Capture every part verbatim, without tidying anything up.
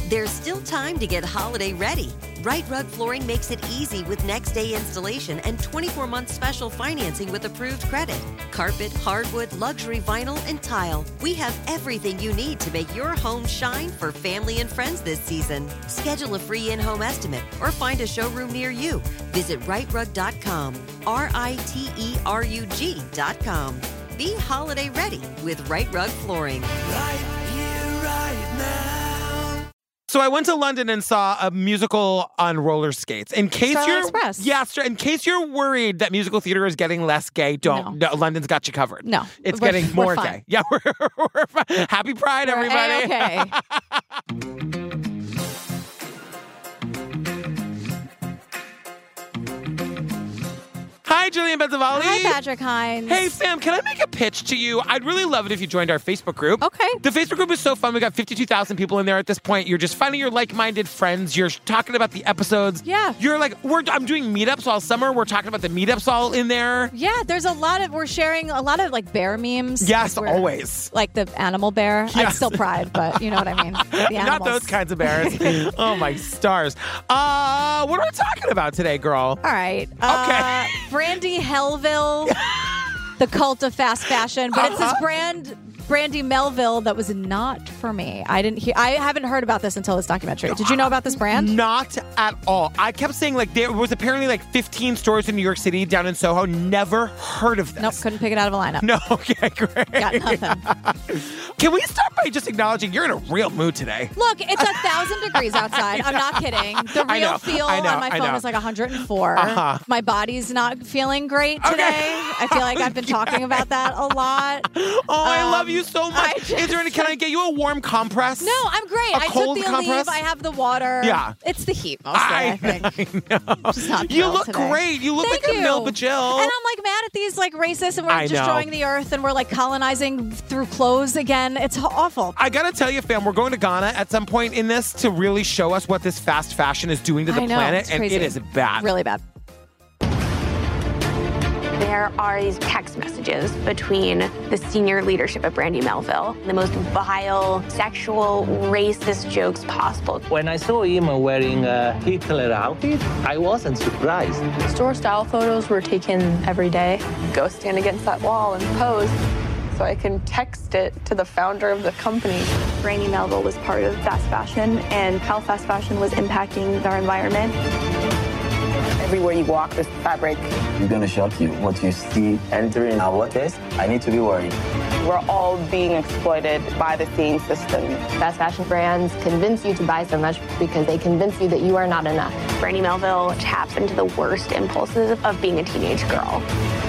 There's still time to get holiday ready. Right Rug Flooring makes it easy with next-day installation and twenty-four month special financing with approved credit. Carpet, hardwood, luxury vinyl, and tile. We have everything you need to make your home shine for family and friends this season. Schedule a free in-home estimate or find a showroom near you. Visit right rug dot com. R I T E R U G dot com. Be holiday ready with Right Rug Flooring. Right here, right now. So I went to London and saw a musical on roller skates. In case Starlight you're Express. Yeah, in case you're worried that musical theater is getting less gay, don't. No. No, London's got you covered. No. It's We're- getting we're more fine. gay. Yeah, we're, we're fine. Happy Pride, We're everybody. A-okay. Hi, Julian Benzavalli. Hi, Patrick Hines. Hey, fam, can I make a pitch to you? I'd really love it if you joined our Facebook group. Okay. The Facebook group is so fun. We got fifty-two thousand people in there at this point. You're just finding your like-minded friends. You're talking about the episodes. Yeah. You're like, we're. I'm doing meetups all summer. We're talking about the meetups all in there. Yeah, there's a lot of, we're sharing a lot of like bear memes. Yes, Like, we're- always. Like the animal bear. Yes. It's still Pride, but you know what I mean. The Not animals. those kinds of bears. Oh, my stars. Uh, what are we talking about today, girl? All right. Uh, Brandy Hellville, the cult of fast fashion, but it's this Uh-huh. brand, Brandy Melville, that was not for me. I didn't hear. I haven't heard about this until this documentary. Did you know about this brand? Not at all. I kept saying, like, there was apparently like fifteen stores in New York City down in Soho. Never heard of this. Nope, couldn't pick it out of a lineup. No, okay, great. Got nothing. Can we start by just acknowledging you're in a real mood today? Look, it's a thousand degrees outside. I'm not kidding. The I real know, feel I know, on my I phone know. is like one hundred four. Uh-huh. My body's not feeling great today. Okay. I feel like I've been talking about that a lot. Oh, I Um, love you so much. I just- Is there any? Can I get you a warm compress? No, I'm great. A I took cold the compress? Aleve. I have the water. Yeah. It's the heat mostly, I, I, think. I know. Just not You thrilled look today. great. You look Thank like you. a Milba Jill. And I'm like mad at these like racists and we're I know. destroying the earth and we're like colonizing through clothes again. It's h- awful. I gotta tell you, fam, we're going to Ghana at some point in this to really show us what this fast fashion is doing to the I know, planet, it's and crazy. it is bad. Really bad. There are these text messages between the senior leadership at Brandy Melville, the most vile, sexual, racist jokes possible. When I saw Emma wearing a Hitler outfit, I wasn't surprised. Store style photos were taken every day. Go stand against that wall and pose so I can text it to the founder of the company. Brandy Melville was part of fast fashion and how fast fashion was impacting our environment. Everywhere you walk, this fabric is going to shock you. What you see entering our workplace, I need to be worried. We're all being exploited by the theme system. Fast fashion brands convince you to buy so much because they convince you that you are not enough. Brandy Melville taps into the worst impulses of being a teenage girl.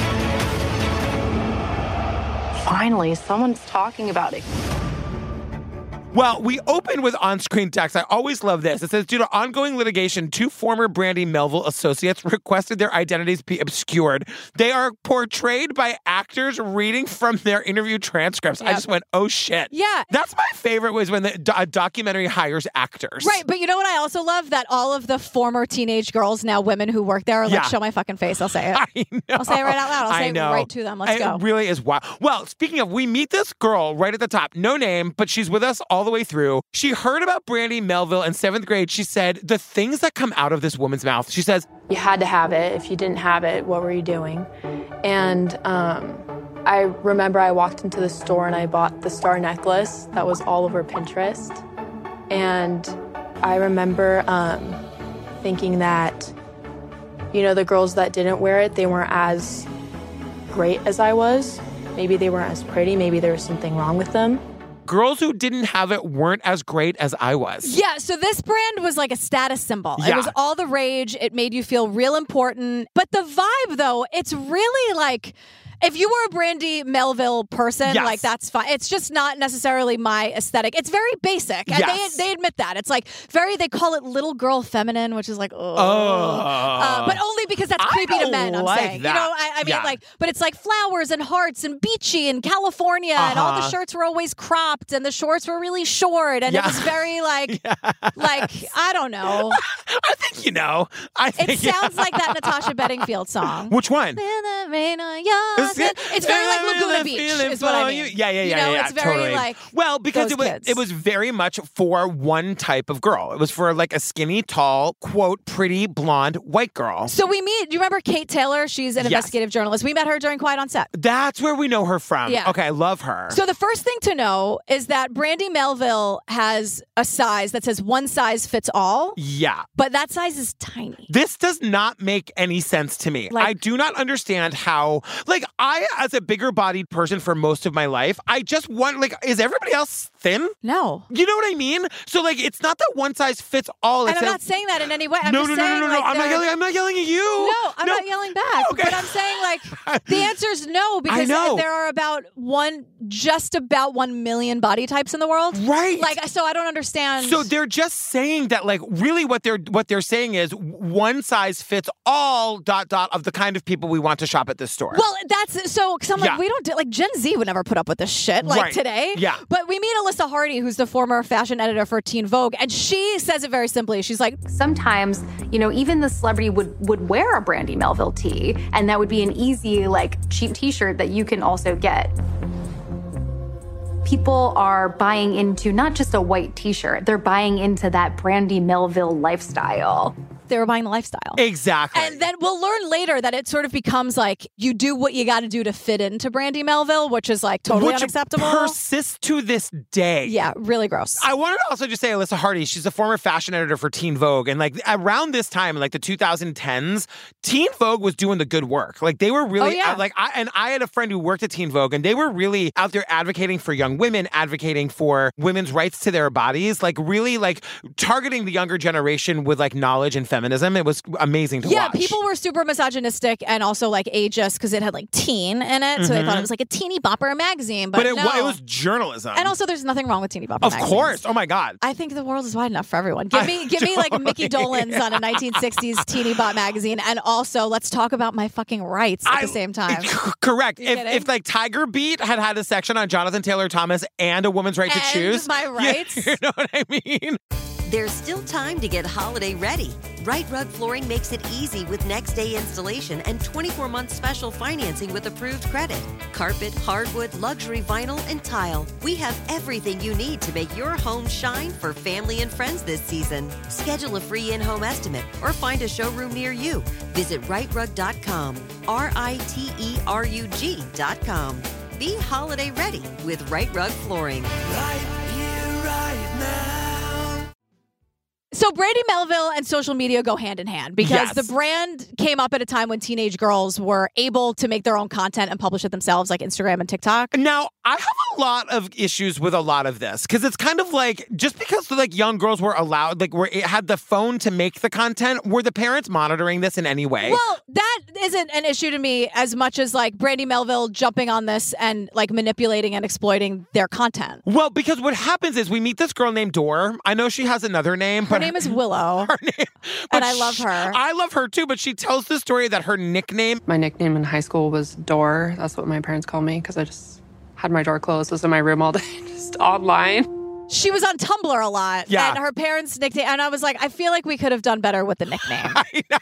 Finally, someone's talking about it. Well, we open with on-screen text. I always love this. It says, due to ongoing litigation, two former Brandy Melville associates requested their identities be obscured. They are portrayed by actors reading from their interview transcripts. I Yep. just went, oh, shit. Yeah. That's my favorite was when the, do- a documentary hires actors. Right, but you know what I also love? That all of the former teenage girls, now women who work there, are like, Yeah. show my fucking face. I'll say it. I know. I'll say it right out loud. I'll I say it know. right to them. Let's it go. It really is wild. Well, speaking of, we meet this girl right at the top. No name, but she's with us all the way through. She heard about Brandy Melville in seventh grade. She said the things that come out of this woman's mouth. She says, You had to have it. If you didn't have it, what were you doing? And um, I remember I walked into the store and I bought the star necklace that was all over Pinterest. And I remember um, thinking that, you know, the girls that didn't wear it, they weren't as great as I was. Maybe they weren't as pretty. Maybe there was something wrong with them. girls who didn't have it weren't as great as I was. Yeah, so this brand was like a status symbol. It Yeah. was all the rage. It made you feel real important. But the vibe, though, it's really like... If you were a Brandy Melville person, Yes. like that's fine. It's just not necessarily my aesthetic. It's very basic. And Yes. they they admit that. It's like very, they call it little girl feminine, which is like, oh. Oh. Uh, but only because that's I creepy to don't men, I'm like saying. that. You know, I, I mean, Yeah. like, but it's like flowers and hearts and beachy and California and all the Uh-huh. shirts were always cropped and the shorts were really short. And Yeah. it was very like, like, I don't know. I think you know. I think It sounds like that Natasha Bedingfield song. Which one? In the rain on your Boston. It's very like Laguna Beach, is what I mean. Yeah, yeah, yeah, you know, yeah, it's very totally. like well, because those it was kids. it was very much for one type of girl. It was for like a skinny, tall, quote, pretty, blonde, white girl. So we meet, do you remember Kate Taylor? She's an Yes. investigative journalist. We met her during Quiet on Set. That's where we know her from. Yeah. Okay, I love her. So the first thing to know is that Brandy Melville has a size that says one size fits all, yeah. but that size is tiny. This does not make any sense to me. Like- I do not understand how, like, I, as a bigger bodied person for most of my life, I just want, like, is everybody else thin? No. You know what I mean? So, like, it's not that one size fits all. And It's I'm that- not saying that in any way. I'm no, just no, no, saying, no, no, no, like, I'm not they're- yelling. I'm not yelling at you. No, I'm not yelling back. Okay. But I'm saying, like, the answer is no, because know. there are about one, just about one million body types in the world. Right. Like, so I don't understand. So they're just saying that, like, really what they're what they're saying is one size fits all, dot, dot, of the kind of people we want to shop at this store. Well, that's so, because I'm like, Yeah. we don't do, like, Gen Z would never put up with this shit, like, Right. today. Yeah. But we meet Alyssa Hardy, who's the former fashion editor for Teen Vogue, and she says it very simply. She's like, sometimes, you know, even the celebrity would, would wear a Brandy Melville tee, and that would be an easy, like, cheap t-shirt that you can also get. People are buying into not just a white t-shirt, they're buying into that Brandy Melville lifestyle. they were buying the lifestyle. Exactly. And then we'll learn later that it sort of becomes like you do what you got to do to fit into Brandy Melville, which is like totally Which unacceptable. persists to this day. Yeah, really gross. I wanted to also just say Alyssa Hardy, she's a former fashion editor for Teen Vogue. And like around this time, in like the two thousand tens, Teen Vogue was doing the good work. Like they were really Oh, yeah. out, like I and I had a friend who worked at Teen Vogue and they were really out there advocating for young women, advocating for women's rights to their bodies, like really like targeting the younger generation with like knowledge and feminism. It was amazing to yeah, watch. people were super misogynistic and also like ageist because it had like teen in it. So they thought it was like a teeny bopper magazine. But, But it, no. wa- it was journalism. And also there's nothing wrong with teeny bopper Of magazines. course. Oh my God. I think the world is wide enough for everyone. Give I me, give me like Mickey totally- Dolenz on a nineteen sixties teeny bop magazine, and also let's talk about my fucking rights at I- the same time. Correct. You If, kidding? if like Tiger Beat had had a section on Jonathan Taylor Thomas and a woman's right to And choose, my you- rights. You know what I mean? There's still time to get holiday ready. Right Rug Flooring makes it easy with next day installation and twenty-four month special financing with approved credit. Carpet, hardwood, luxury vinyl, and tile. We have everything you need to make your home shine for family and friends this season. Schedule a free in-home estimate or find a showroom near you. Visit right rug dot com. R I T E R U G dot com. Be holiday ready with Right Rug Flooring. Right here, right now. So Brandy Melville and social media go hand in hand because Yes. the brand came up at a time when teenage girls were able to make their own content and publish it themselves, like Instagram and TikTok. Now, I have a lot of issues with a lot of this because it's kind of like just because like young girls were allowed, like were had the phone to make the content, were the parents monitoring this in any way? Well, that isn't an issue to me as much as like Brandy Melville jumping on this and like manipulating and exploiting their content. Well, because what happens is we meet this girl named Dor. I know she has another name, Her but name is Willow, her name, and but I love sh- her. I love her too, but she tells the story that her nickname. My nickname in high school was Door. That's what my parents called me because I just had my door closed, was in my room all day, just online. She was on Tumblr a lot, Yeah. and her parents nickname. And I was like, I feel like we could have done better with the nickname.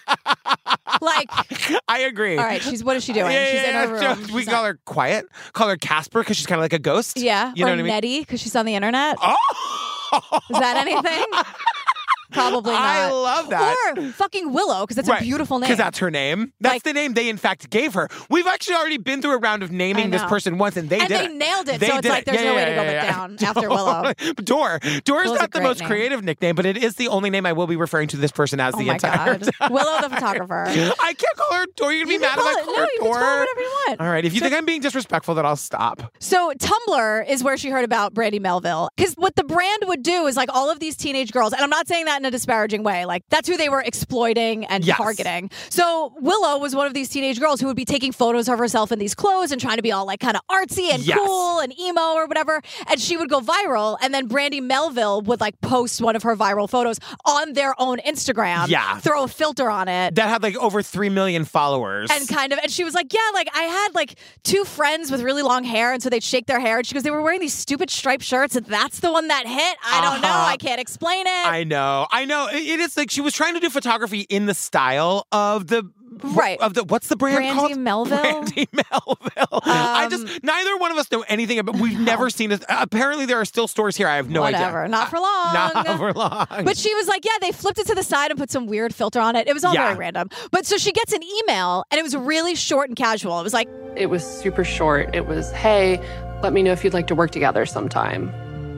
Like, I agree. all right, she's what is she doing? Yeah, she's yeah, in her yeah. room. We She's call not- her Quiet. Call her Casper because she's kind of like a ghost. yeah, You know or what I mean? Nettie because she's on the internet. Oh! Is that anything? Probably not. I love that. Or fucking Willow because that's a beautiful name. Because that's her name. That's Like- the name they, in fact, gave her. We've actually already been through a round of I naming this know. person once, and they And did they it. nailed it, They so it's did like it. there's Yeah, no way yeah, to go yeah, yeah. down after Willow. Dor. Dor is Willow's a not the great most name. creative nickname, but it is the only name I will be referring to this person as Oh the my entire God. time. Willow the photographer. I can't call her Dor. You're going to be You mad can if I call it- call no, her you Dor. can call her whatever you want. All right. If you think I'm being disrespectful, then I'll stop. So Tumblr is where she heard about Brandy Melville. Because what the brand would do is like all of these teenage girls, and I'm not saying that in a disparaging way, like that's who they were exploiting and Yes. targeting. So Willow was one of these teenage girls who would be taking photos of herself in these clothes and trying to be all like kind of artsy and Yes. cool and emo or whatever. And she would go viral. And then Brandy Melville would like post one of her viral photos on their own Instagram. Yeah. Throw a filter on it. That had like over three million followers. And kind of, and she was like, yeah, like I had like two friends with really long hair, and so they'd shake their hair. And she goes, they were wearing these stupid striped shirts, and that's the one that hit. I don't know. Uh-huh. I can't explain it. I know. I know. It, it is like she was trying to do photography in the style of the Right. Of the what's the brand Brandy called? Melville. Brandy Melville. Um, I just neither one of us know anything about. We've never seen it. Apparently, there are still stores here. I have no Whatever. idea. Not for long. Not for long. But she was like, yeah, they flipped it to the side and put some weird filter on it. It was all Yeah. very random. But so she gets an email, and it was really short and casual. It was like, It was super short. It was, hey, let me know if you'd like to work together sometime.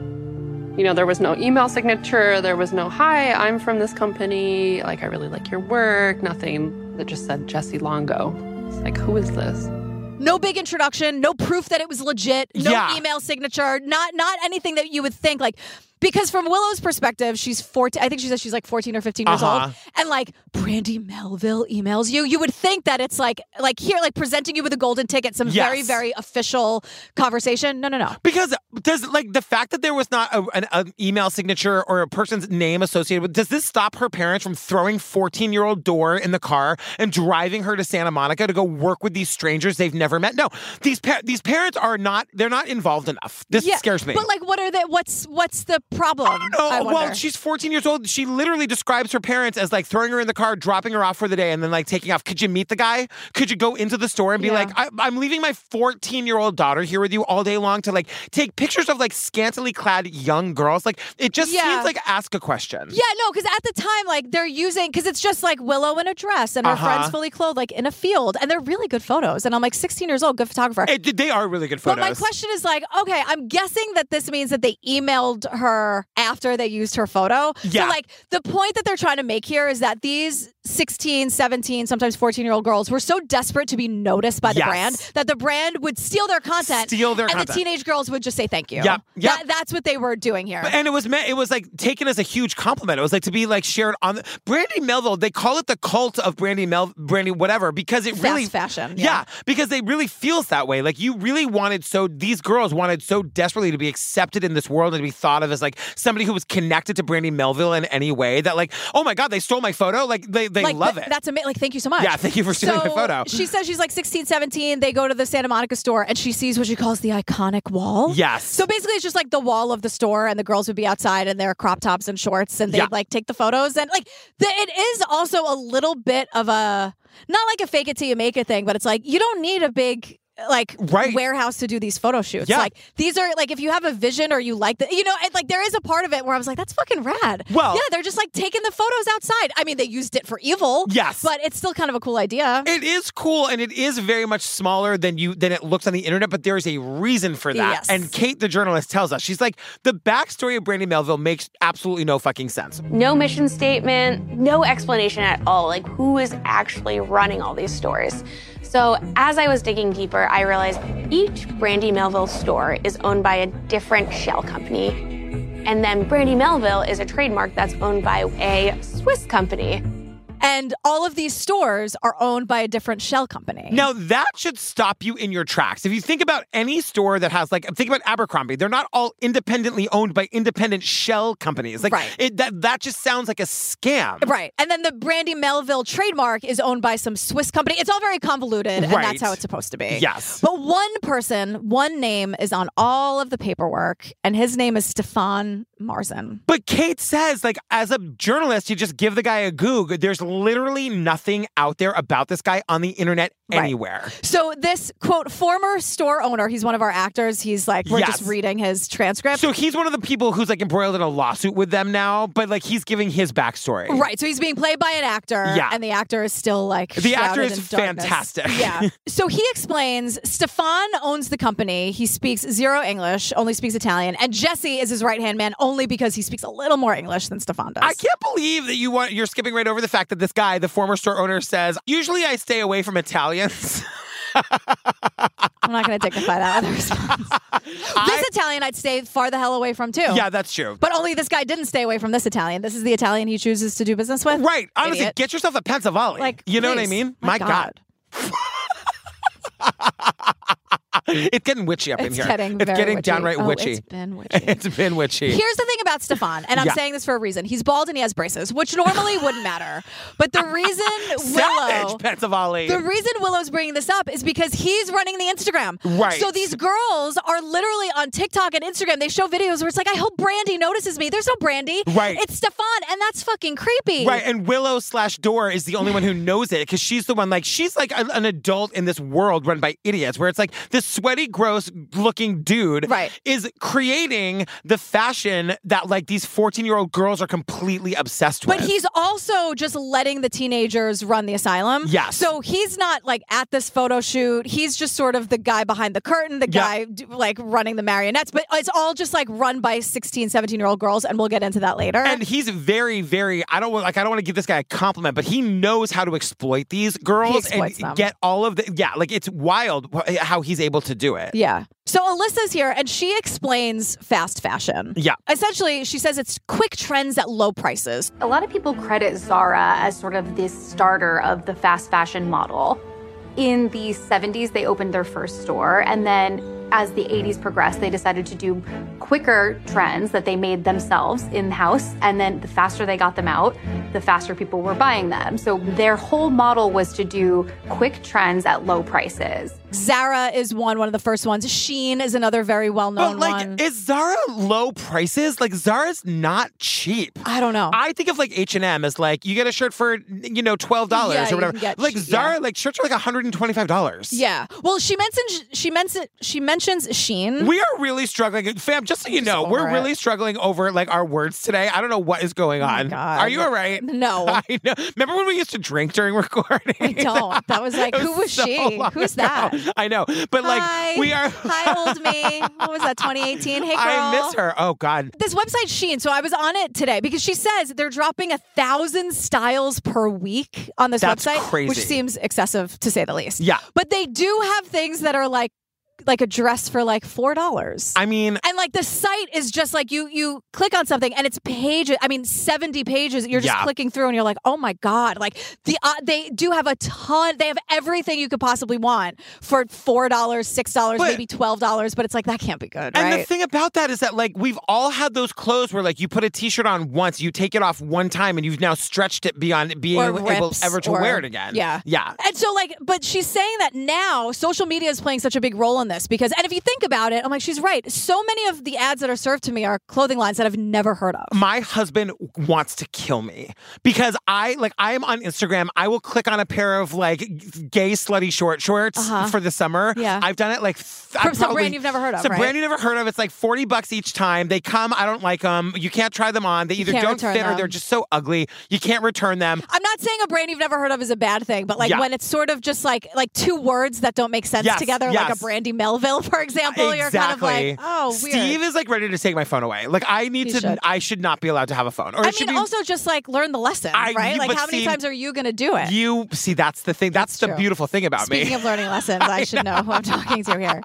You know, there was no email signature. There was no, hi, I'm from this company. Like, I really like your work. Nothing that just said Jesse Longo. It's like, who is this? no big introduction, no proof that it was legit, no Yeah. email signature, not not anything that you would think like. Because from Willow's perspective, she's fourteen. I think she says she's like fourteen or fifteen years Uh-huh. old, and like Brandy Melville emails you. You would think that it's like like here, like presenting you with a golden ticket, some Yes. very very official conversation. No, no, no. Because does like the fact that there was not a, an, an email signature or a person's name associated with, does this stop her parents from throwing fourteen-year-old Dor in the car and driving her to Santa Monica to go work with these strangers they've never met? No, these pa- these parents are not. They're not involved enough. This Yeah, scares me. But like, what are the what's what's the problem? No, I well, wonder. she's fourteen years old. She literally describes her parents as like throwing her in the car, dropping her off for the day, and then like taking off. Could you meet the guy? Could you go into the store and be Yeah. like, I- I'm leaving my fourteen-year-old daughter here with you all day long to like take pictures of like scantily clad young girls? Like, it just Yeah. seems like ask a question. Yeah, no, because at the time, like they're using because it's just like Willow in a dress and her Uh-huh. friends fully clothed, like in a field, and they're really good photos. And I'm like, sixteen years old, good photographer. It, they are really good photos. But my question is like, okay, I'm guessing that this means that they emailed her after they used her photo. Yeah. So like the point that they're trying to make here is that these sixteen, seventeen, sometimes fourteen-year-old girls were so desperate to be noticed by the Yes. brand that the brand would steal their content. Steal their and content. the teenage girls would just say thank you. Yep, yep. That- that's what they were doing here. And it was meant, it was like taken as a huge compliment. It was like to be like shared on the Brandy Melville. They call it the cult of Brandy Mel Brandy whatever because it Fast really fashion, Yeah. yeah. because it really feels that way. Like you really wanted so these girls wanted so desperately to be accepted in this world and to be thought of as like somebody who was connected to Brandy Melville in any way that like, oh my God, they stole my photo. Like they they like, love th- it. That's amazing. Like, thank you so much. Yeah, thank you for stealing so my photo. She says she's like sixteen, seventeen. They go to the Santa Monica store and she sees what she calls the iconic wall. Yes. So basically, it's just like the wall of the store, and the girls would be outside in their crop tops and shorts, and they'd Yeah. like take the photos. And like, the, it is also a little bit of a not like a fake it till you make it thing, but it's like you don't need a big. Like Right. warehouse to do these photo shoots. Yeah. Like these are like if you have a vision or you like the you know, and like there is a part of it where I was like, that's fucking rad. Well- yeah, they're just like taking the photos outside. I mean, they used it for evil. Yes. But it's still kind of a cool idea. It is cool, and it is very much smaller than you than it looks on the internet, but there is a reason for that. Yes. And Kate, the journalist, tells us, she's like, the backstory of Brandy Melville makes absolutely no fucking sense. No mission statement, no explanation at all, like who is actually running all these stores. So as I was digging deeper, I realized each Brandy Melville store is owned by a different shell company. And then Brandy Melville is a trademark that's owned by a Swiss company. And all of these stores are owned by a different shell company. Now, that should stop you in your tracks. If you think about any store that has, like, think about Abercrombie, they're not all independently owned by independent shell companies. Like, Right. it, that, that just sounds like a scam. Right. And then the Brandy Melville trademark is owned by some Swiss company. It's all very convoluted, and Right. that's how it's supposed to be. Yes. But one person, one name is on all of the paperwork, and his name is Stefan Marzen. But Kate says, like, as a journalist, you just give the guy a Goog. There's literally nothing out there about this guy on the internet Right. anywhere. So this, quote, former store owner, he's one of our actors. He's like, we're Yes. just reading his transcript. So he's one of the people who's like embroiled in a lawsuit with them now, but like he's giving his backstory. Right, so he's being played by an actor, Yeah. and the actor is still like The actor shrouded is in darkness. fantastic. Yeah. So he explains Stefan owns the company. He speaks zero English, only speaks Italian, and Jesse is his right hand man only because he speaks a little more English than Stefan does. I can't believe that you want you're skipping right over the fact that this guy, the former store owner, says, usually I stay away from Italians. I'm not going to dignify that with a response. This Italian I'd stay far the hell away from too. Yeah, that's true. But only this guy didn't stay away from this Italian. This is the Italian he chooses to do business with. Right. Honestly, Idiot. get yourself a Pensavalle. Like, you know what I please. mean? My My God. God. It's getting witchy up in It's here. getting it's very getting witchy. downright Oh, witchy. it's been witchy. It's been witchy. Here's the thing about Stefan, and I'm Yeah. saying this for a reason. He's bald and he has braces, which normally wouldn't matter. But the reason Willow, Savage, Pensavalle. the reason Willow's bringing this up is because he's running the Instagram. Right. So these girls are literally on TikTok and Instagram. They show videos where it's like, I hope Brandy notices me. There's no Brandy. Right. It's Stefan, and that's fucking creepy. Right, and Willow slash Dor is the only one who knows it because she's the one, like, she's like a, an adult in this world run by idiots where it's like this sweaty, gross looking dude Right. is creating the fashion that, like, these fourteen-year-old girls are completely obsessed with. But he's also just letting the teenagers run the asylum. Yes. So he's not like at this photo shoot. He's just sort of the guy behind the curtain, the Yeah. guy d- like running the marionettes. But it's all just like run by sixteen, seventeen-year-old girls, and we'll get into that later. And he's very, very, I don't want, like, I don't want to give this guy a compliment, but he knows how to exploit these girls and exploits them. get all of the, yeah, like, it's wild wh- how he's able to do it. Yeah. So Alyssa's here and she explains fast fashion. Yeah. Essentially, she says it's quick trends at low prices. A lot of people credit Zara as sort of this starter of the fast fashion model. In the seventies, they opened their first store, and then as the eighties progressed, they decided to do quicker trends that they made themselves in-house, and then the faster they got them out, the faster people were buying them. So their whole model was to do quick trends at low prices. Zara is one, one of the first ones. Shein is another very well-known But, like, one. is Zara low prices? Like, Zara's not cheap. I don't know. I think of, like, H and M as, like, you get a shirt for, you know, twelve dollars Yeah, or you whatever. can get Like, sh- Zara, yeah. like, shirts are like one hundred twenty-five dollars. Yeah. Well, she mentions she mentions she mentions Shein. We are really struggling. Fam, just so you know, over we're it. really struggling over, like, our words today. I don't know what is going on. God. Are you all right? No. I know. Remember when we used to drink during recording? I don't. That was like, It who was so she? long Who's ago. that? I know. But, like, Hi. we are... Hi, old me. What was that, twenty eighteen? Hey, girl. I miss her. Oh, God. This website Shein, so I was on it today because she says they're dropping a thousand styles per week on this That's website, crazy. which seems excessive to say the least. Yeah. But they do have things that are like like a dress for like four dollars. I mean... And like the site is just like you you click on something and it's pages. I mean, seventy pages. You're just Yeah. clicking through and you're like, oh my God. Like the uh, they do have a ton. They have everything you could possibly want for four dollars, six dollars, But- maybe twelve dollars. But it's like that can't be good, And right? the thing about that is that, like, we've all had those clothes where, like, you put a T-shirt on once, you take it off one time, and you've now stretched it beyond being Or able rips, ever to or- wear it again. Yeah. Yeah. And so, like, but she's saying that now social media is playing such a big role in this because, and if you think about it, I'm like, she's right. So many of the ads that are served to me are clothing lines that I've never heard of. My husband wants to kill me because I, like, I am on Instagram. I will click on a pair of, like, gay slutty short shorts Uh-huh. for the summer. Yeah. I've done it, like, th- From I've some probably- brand you've never heard of, Some right? brand you never heard of. It's like forty bucks each time. They come, I don't like them. You can't try them on. They either can't don't return fit or them. they're just so ugly. You can't return them. I'm not saying a brand you've never heard of is a bad thing, but like Yeah. when it's sort of just like like two words that don't make sense Yes, together, like yes. a Brandy Melville, for example, you're kind of Exactly. like, oh, weird. Steve is, like, ready to take my phone away. Like, I need He to, should. I should not be allowed to have a phone. Or I it should mean, be, also just like learn the lesson, I- right? you- Like, but how many see, times are you going to do it? You see, that's the thing. That's, That's the true. beautiful thing about Speaking me. of learning lessons, I should know who I'm talking to here.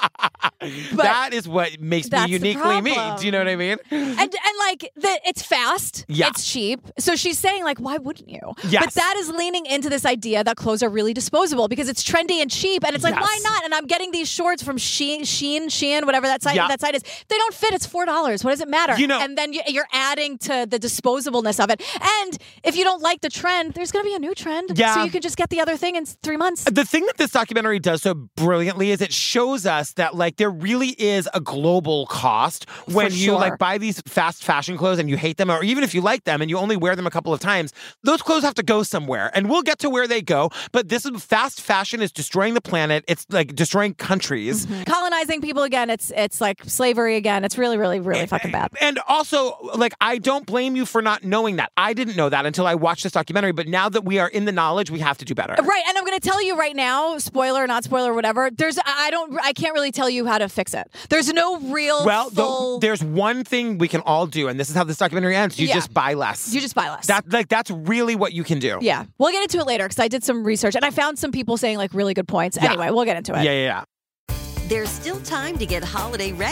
that is what makes me that's the uniquely me. problem. Do you know what I mean? And and like the, it's fast, Yeah. it's cheap. So she's saying like, why wouldn't you? Yes. But that is leaning into this idea that clothes are really disposable because it's trendy and cheap, and it's like, Yes. why not? And I'm getting these shorts from Shein, Shein, Shein, whatever that site Yeah. that site is. They don't fit. It's four dollars. What does it matter? You know- and then you, you're adding to the disposableness of it. And if you don't like the trend, there's going to be a new trend. Yeah. So you can just get the other thing in three months. The thing that this documentary does so brilliantly is it shows us that, like, there really is a global cost when you sure. like buy these fast fashion clothes and you hate them, or even if you like them and you only wear them a couple of times, those clothes have to go somewhere, and we'll get to where they go. But this is fast fashion is destroying the planet. It's like destroying countries. Mm-hmm. Colonizing people again. It's it's like slavery again. It's really, really, really fucking bad. And also, like, I don't blame you for not knowing that. I didn't know that until I watched this documentary. But now that we are in the knowledge, we have to do better. Right, and I'm going to tell you right now, spoiler, not spoiler, whatever. There's, I don't, I can't really tell you how to fix it. There's no real. Well, the- full, there's one thing we can all do, and this is how this documentary ends. You Yeah. just buy less. You just buy less. That like that's really what you can do. Yeah, we'll get into it later because I did some research and I found some people saying like really good points. Yeah. Anyway, we'll get into it. Yeah, yeah, yeah. There's still time to get holiday ready.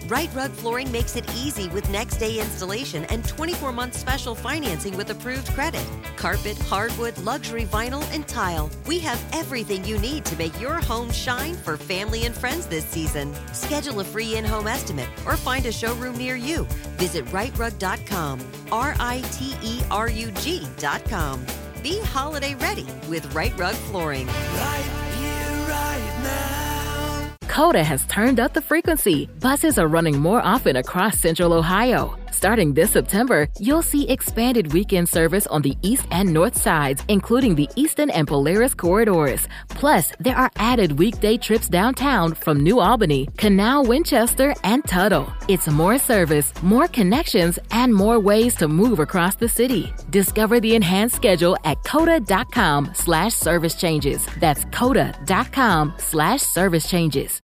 Right Rug Flooring makes it easy with next day installation and twenty-four month special financing with approved credit. Carpet, hardwood, luxury vinyl, and tile. We have everything you need to make your home shine for family and friends this season. Schedule a free in-home estimate or find a showroom near you. Visit right rug dot com. R I T E R U G dot com. Be holiday ready with Right Rug Flooring. Right here, right now. Coda has turned up the frequency. Buses are running more often across Central Ohio. Starting this September, you'll see expanded weekend service on the east and north sides, including the Eastern and Polaris corridors. Plus, there are added weekday trips downtown from New Albany, Canal, Winchester, and Tuttle. It's more service, more connections, and more ways to move across the city. Discover the enhanced schedule at coda.com slash service changes. That's coda.com slash service changes.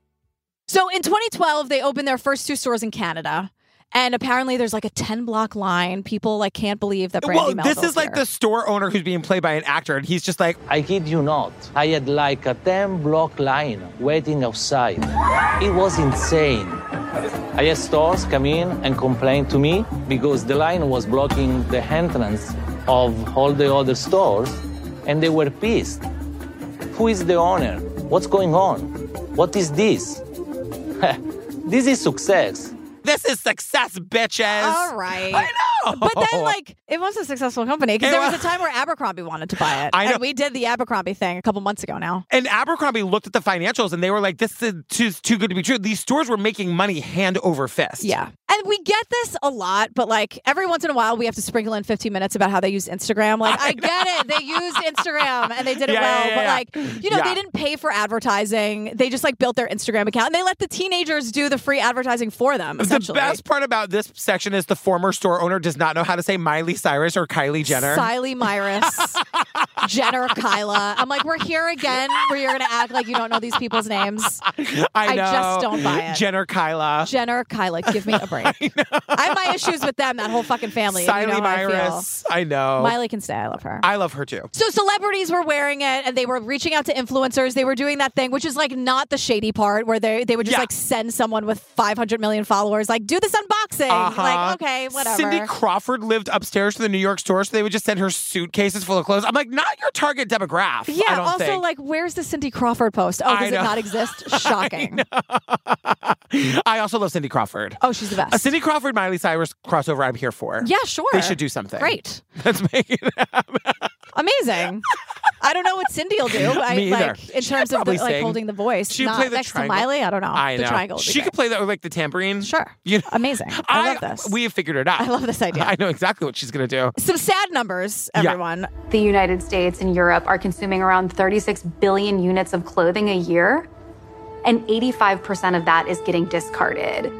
So in twenty twelve, they opened their first two stores in Canada. And apparently there's like a ten block line. People like can't believe that Brandy Well, Melville's this is like here. the store owner who's being played by an actor, and he's just like, I kid you not. I had like a ten block line waiting outside. It was insane. I had stores come in and complain to me because the line was blocking the entrance of all the other stores, and they were pissed. Who is the owner? What's going on? What is this? This is success. This is success, bitches. All right. I know. But then, like, it was a successful company because It there was was. a time where Abercrombie wanted to buy it. I know. And we did the Abercrombie thing a couple months ago now. And Abercrombie looked at the financials and they were like, this is too, too good to be true. These stores were making money hand over fist. Yeah. And we get this a lot, but like every once in a while we have to sprinkle in fifteen minutes about how they use Instagram. Like, I, I get it. They used Instagram and they did it Yeah, well. yeah, yeah, but yeah. like, you know, Yeah. they didn't pay for advertising. They just like built their Instagram account and they let the teenagers do the free advertising for them, The essentially. best part about this section is the former store owner does not know how to say Miley Cyrus or Kylie Jenner. Siley Myris, Jenner Kyla. I'm like, we're here again where you're going to act like you don't know these people's names. I know. I just don't buy it. Jenner Kyla. Jenner Kyla, give me a break. I, I have my issues with them, that whole fucking family. Siley You know how I feel. Myris. I know. Miley can stay. I love her. I love her too. So celebrities were wearing it and they were reaching out to influencers. They were doing that thing, which is like not the shady part where they they would just Yeah. like send someone with five hundred million followers, like, do this unboxing. Uh-huh. Like, okay, whatever. Cindy Crawford lived upstairs to the New York store, so they would just send her suitcases full of clothes. I'm like, not your target demographic. I Yeah, don't also, think. like, where's the Cindy Crawford post? Oh, I does it know. not exist? Shocking. I also love Cindy Crawford. Oh, she's the best. A Cindy Crawford, Miley Cyrus crossover, I'm here for. Yeah, sure. They should do something. Great. Let's make it happen. Amazing. I don't know what Cindy will do. I, Me either. like in She terms could of the, probably like sing. holding the voice. She could not play the next triangle. to Miley. I don't know. I the know. triangle. Would be She great. could play that with like the tambourine. Sure. You know? Amazing. I, love this. We have figured it out. I love this idea. I know exactly what she's going to do. Some sad numbers, Yeah. everyone. The United States and Europe are consuming around thirty-six billion units of clothing a year, and eighty-five percent of that is getting discarded.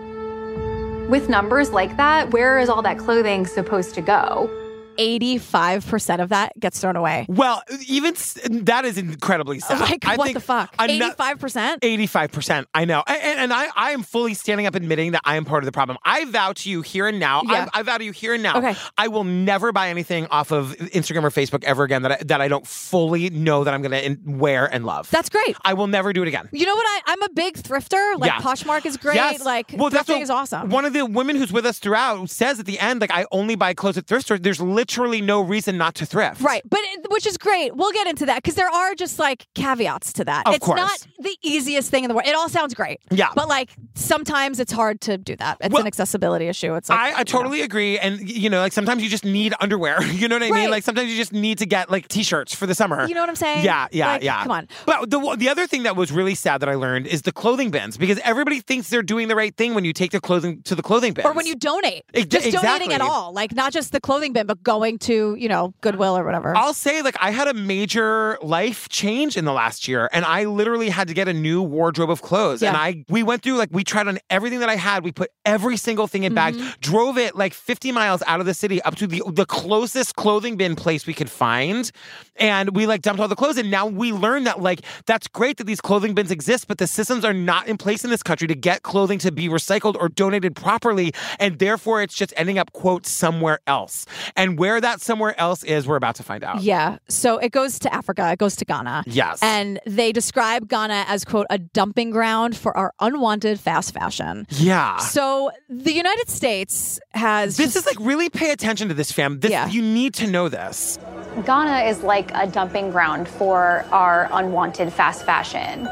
With numbers like that, where is all that clothing supposed to go? eighty-five percent of that gets thrown away. Well, even s- that is incredibly sad. Like, I what think the fuck? ano- eighty-five percent? eighty-five percent. I know. And, and, and I, I am fully standing up admitting that I am part of the problem. I vow to you here and now. Yeah. I, I vow to you here and now. Okay. I will never buy anything off of Instagram or Facebook ever again that I, that I don't fully know that I'm going to wear and love. That's great. I will never do it again. You know what? I, I'm a big thrifter. Like, Yeah. Poshmark is great. Yes. Like, well, that's thrifting what is awesome. One of the women who's with us throughout says at the end, like, I only buy clothes at thrift stores. There's literally no reason not to thrift. Right. But it- which is great. We'll get into that because there are just like caveats to that. Of it's course. not the easiest thing in the world. It all sounds great. Yeah. But like sometimes it's hard to do that. It's Well, an accessibility issue. It's like I, I totally agree. And, you know, like sometimes you just need underwear. You know what I mean? Right. Like sometimes you just need to get like t-shirts for the summer. You know what I'm saying? Yeah, yeah, Like, yeah. come on. But the the other thing that was really sad that I learned is the clothing bins because everybody thinks they're doing the right thing when you take the clothing to the clothing bins. Or when you donate. Ex- just donating exactly. at all. Like not just the clothing bin, but going to, you know, Goodwill or whatever. I'll say, like, I had a major life change in the last year, and I literally had to get a new wardrobe of clothes. Yeah. And I, we went through, like, we tried on everything that I had. We put every single thing in bags, Mm-hmm. drove it like fifty miles out of the city up to the the closest clothing bin place we could find, and we like dumped all the clothes. And now we learned that, like, that's great that these clothing bins exist, but the systems are not in place in this country to get clothing to be recycled or donated properly, and therefore it's just ending up, quote, somewhere else. And where that somewhere else is, we're about to find out. Yeah. So it goes to Africa. It goes to Ghana. Yes. And they describe Ghana as, quote, a dumping ground for our unwanted fast fashion. Yeah. So the United States has... This just, is like, really pay attention to this, fam. This, Yeah. You need to know this. Ghana is like a dumping ground for our unwanted fast fashion.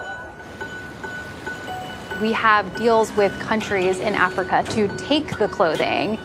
We have deals with countries in Africa to take the clothing,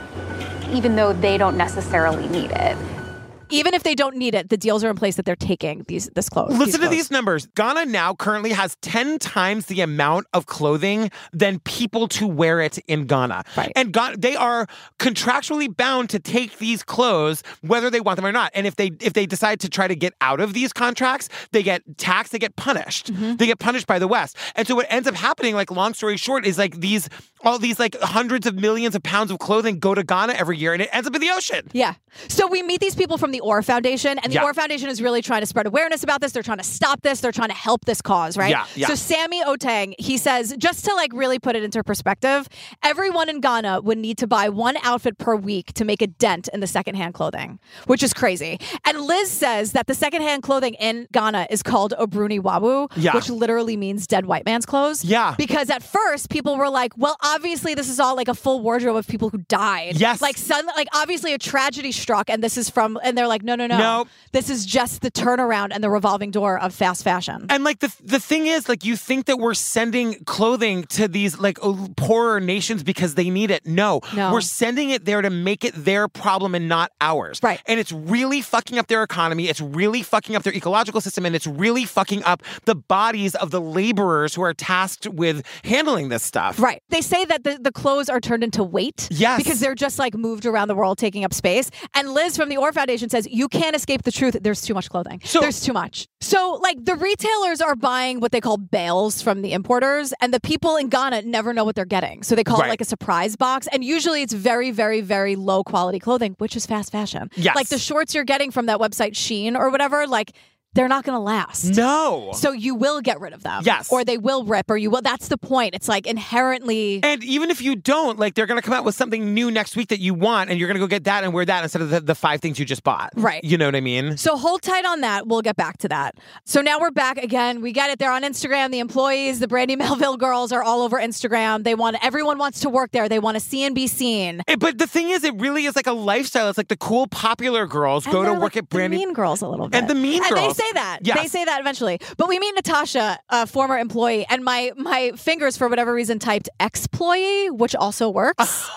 even though they don't necessarily need it. Even if they don't need it, the deals are in place that they're taking these this clothes. Listen these to clothes. these numbers. Ghana now currently has ten times the amount of clothing than people to wear it in Ghana. Right. And Ghana, they are contractually bound to take these clothes whether they want them or not. And if they if they decide to try to get out of these contracts, they get taxed, they get punished. Mm-hmm. They get punished by the West. And so what ends up happening, like long story short, is like these all these like hundreds of millions of pounds of clothing go to Ghana every year and it ends up in the ocean. Yeah. So we meet these people from the Orr Foundation, and the Yeah. Orr Foundation is really trying to spread awareness about this. They're trying to stop this. They're trying to help this cause, right? Yeah, yeah. So Sammy Oteng, he says, just to like really put it into perspective, everyone in Ghana would need to buy one outfit per week to make a dent in the secondhand clothing, which is crazy. And Liz says that the secondhand clothing in Ghana is called Obruni Wawu, Yeah. which literally means dead white man's clothes. Yeah. Because at first people were like, well, obviously this is all like a full wardrobe of people who died. Yes. Like suddenly, like obviously a tragedy struck, and this is from, and they're like, no, no, no. Nope. This is just the turnaround and the revolving door of fast fashion. And like the the thing is, like you think that we're sending clothing to these like oh, poorer nations because they need it. No, No. we're sending it there to make it their problem and not ours. Right. And it's really fucking up their economy. It's really fucking up their ecological system, and it's really fucking up the bodies of the laborers who are tasked with handling this stuff. Right. They say that the, the clothes are turned into weight. Yes. Because they're just like moved around the world taking up space. And Liz from the Orr Foundation says, you can't escape the truth. There's too much clothing. So- There's too much. So like the retailers are buying what they call bales from the importers, and the people in Ghana never know what they're getting. So they call Right. it like a surprise box. And usually it's very, very, very low quality clothing, which is fast fashion. Yes. Like the shorts you're getting from that website Shein or whatever, like they're not going to last. No. So you will get rid of them. Yes. Or they will rip, or you will. That's the point. It's like inherently. And even if you don't, like they're going to come out with something new next week that you want, and you're going to go get that and wear that instead of the, the five things you just bought. Right. You know what I mean? So hold tight on that. We'll get back to that. So now we're back again. We get it. They're on Instagram. The employees, the Brandy Melville girls are all over Instagram. They want, everyone wants to work there. They want to see and be seen. Eh, But the thing is, it really is like a lifestyle. It's like the cool, popular girls And go to they're work like at Brandy. the mean girls a little bit. And the mean and girls. they say that. Yes. They say that eventually. But we meet Natasha, a former employee, and my my fingers, for whatever reason, typed exployee, which also works.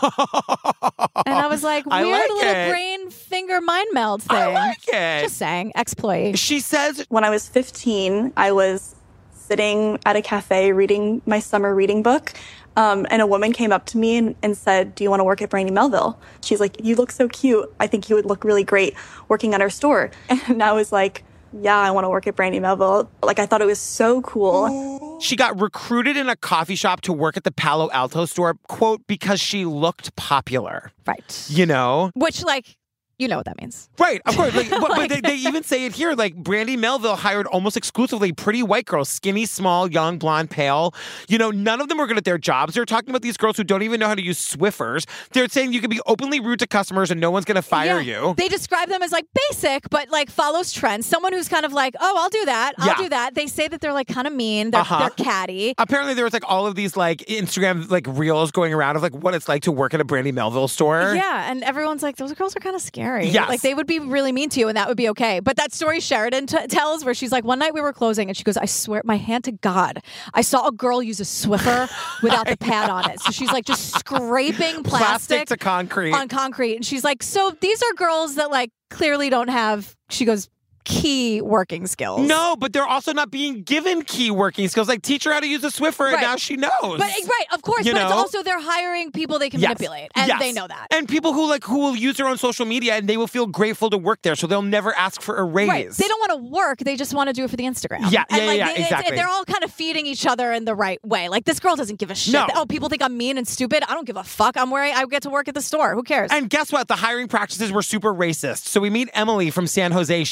And I was like, I weird like little it. brain finger mind meld thing. I like it. Just saying, exploit. She says, When I was fifteen, I was sitting at a cafe reading my summer reading book. Um, and a woman came up to me and, and said, do you want to work at Brandy Melville? She's like, you look so cute. I think you would look really great working at our store. And I was like, yeah, I want to work at Brandy Melville. Like, I thought it was so cool. she got recruited in a coffee shop to work at the Palo Alto store, quote, because she looked popular. Right. You know? Which, like, you know what that means. Right, of course. Like, but but they, they even say it here. Like, Brandy Melville hired almost exclusively pretty white girls, skinny, small, young, blonde, pale. You know, none of them were good at their jobs. They're talking about these girls who don't even know how to use Swiffers. They're saying you can be openly rude to customers and no one's going to fire Yeah. you. They describe them as like basic, but like follows trends. Someone who's kind of like, oh, I'll do that. I'll Yeah. do that. They say that they're like kind of mean. They're, Uh-huh. they're catty. Apparently, there was like all of these like Instagram like reels going around of like what it's like to work at a Brandy Melville store. Yeah, and everyone's like, those girls are kind of scary. Yes. Like, they would be really mean to you, and that would be okay. But that story Sheridan t- tells, where she's like, one night we were closing, and she goes, I swear, my hand to God, I saw a girl use a Swiffer without the pad on it. So she's like just scraping plastic, Plastic to concrete. on concrete. And she's like, so these are girls that like clearly don't have, she goes, key working skills. No, but they're also not being given key working skills. Like, teach her how to use a Swiffer, and Right. now she knows. But right, of course, You but it's know? also they're hiring people they can Yes. manipulate, and Yes. they know that. And people who like who will use their own social media and they will feel grateful to work there, so they'll never ask for a raise. Right. They don't want to work. They just want to do it for the Instagram. Yeah, and yeah, like, yeah, they, it's- exactly. They're all kind of feeding each other in the right way. Like, this girl doesn't give a shit. No. Oh, people think I'm mean and stupid. I don't give a fuck. I'm wearing, I get to work at the store. Who cares? And guess what? The hiring practices were super racist. So we meet Emily from San Jose. She's Asian.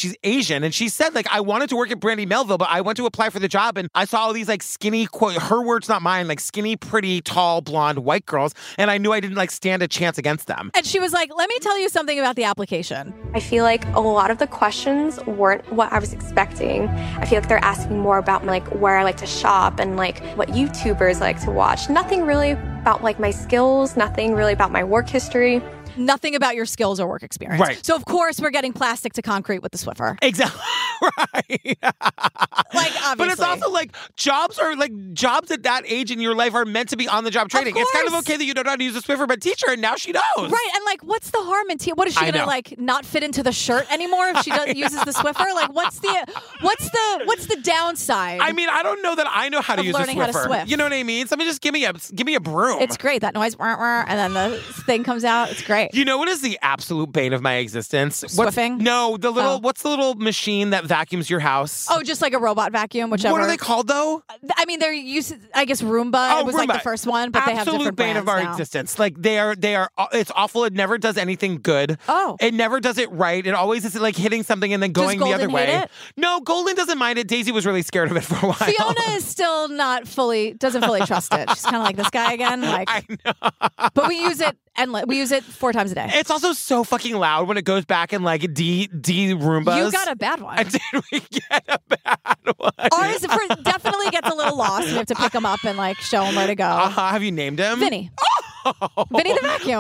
Asian. And she said, like, I wanted to work at Brandy Melville, but I went to apply for the job and I saw all these like skinny, quote, her words, not mine, like skinny, pretty, tall, blonde, white girls. And I knew I didn't like stand a chance against them. And she was like, let me tell you something about the application. I feel like a lot of the questions weren't what I was expecting. I feel like they're asking more about like where I like to shop and like what YouTubers like to watch. Nothing really about like my skills, nothing really about my work history. Nothing about your skills or work experience. Right. So, of course, we're getting plastic to concrete with the Swiffer. Exactly. Right. Like, obviously. But it's also like jobs are like jobs at that age in your life are meant to be on the job training. It's kind of okay that you don't know how to use a Swiffer, but teach her, and now she knows. Right. And like, what's the harm in te- What is she I going to know. like not fit into the shirt anymore if she does, uses the Swiffer? Like, what's the what's the what's the downside? I mean, I don't know that I know how to of use a learning how to Swiffer. Swift. You know what I mean? Somebody just give me a give me a broom. It's great. That noise, wah, wah, and then the thing comes out. It's great. You know what is the absolute bane of my existence? Swiffing? What's, no, the little Oh. what's the little machine that vacuums your house? Oh, just like a robot vacuum, whichever. What are they called though? I mean, they're used. I guess Roomba Oh, was like Roomba. the first one, but they have Absolute different bane brands of our now. existence. Like they are, they are. It's awful. It never does anything good. Oh, it never does it right. It always is like hitting something and then Does going the other Golden way. hate it? No, Golden doesn't mind it. Daisy was really scared of it for a while. Fiona is still not fully doesn't fully trust it. She's kind of like this guy again. Like, I know. But we use it endless. We use it four times a day. It's also so fucking loud when it goes back and like de de Roombas. You got a bad one. Did we get a bad one? Ours for, definitely gets a little lost. We have to pick him up and like show him where to go. Uh-huh. Have you named him? Vinny. Oh. Vinny the vacuum.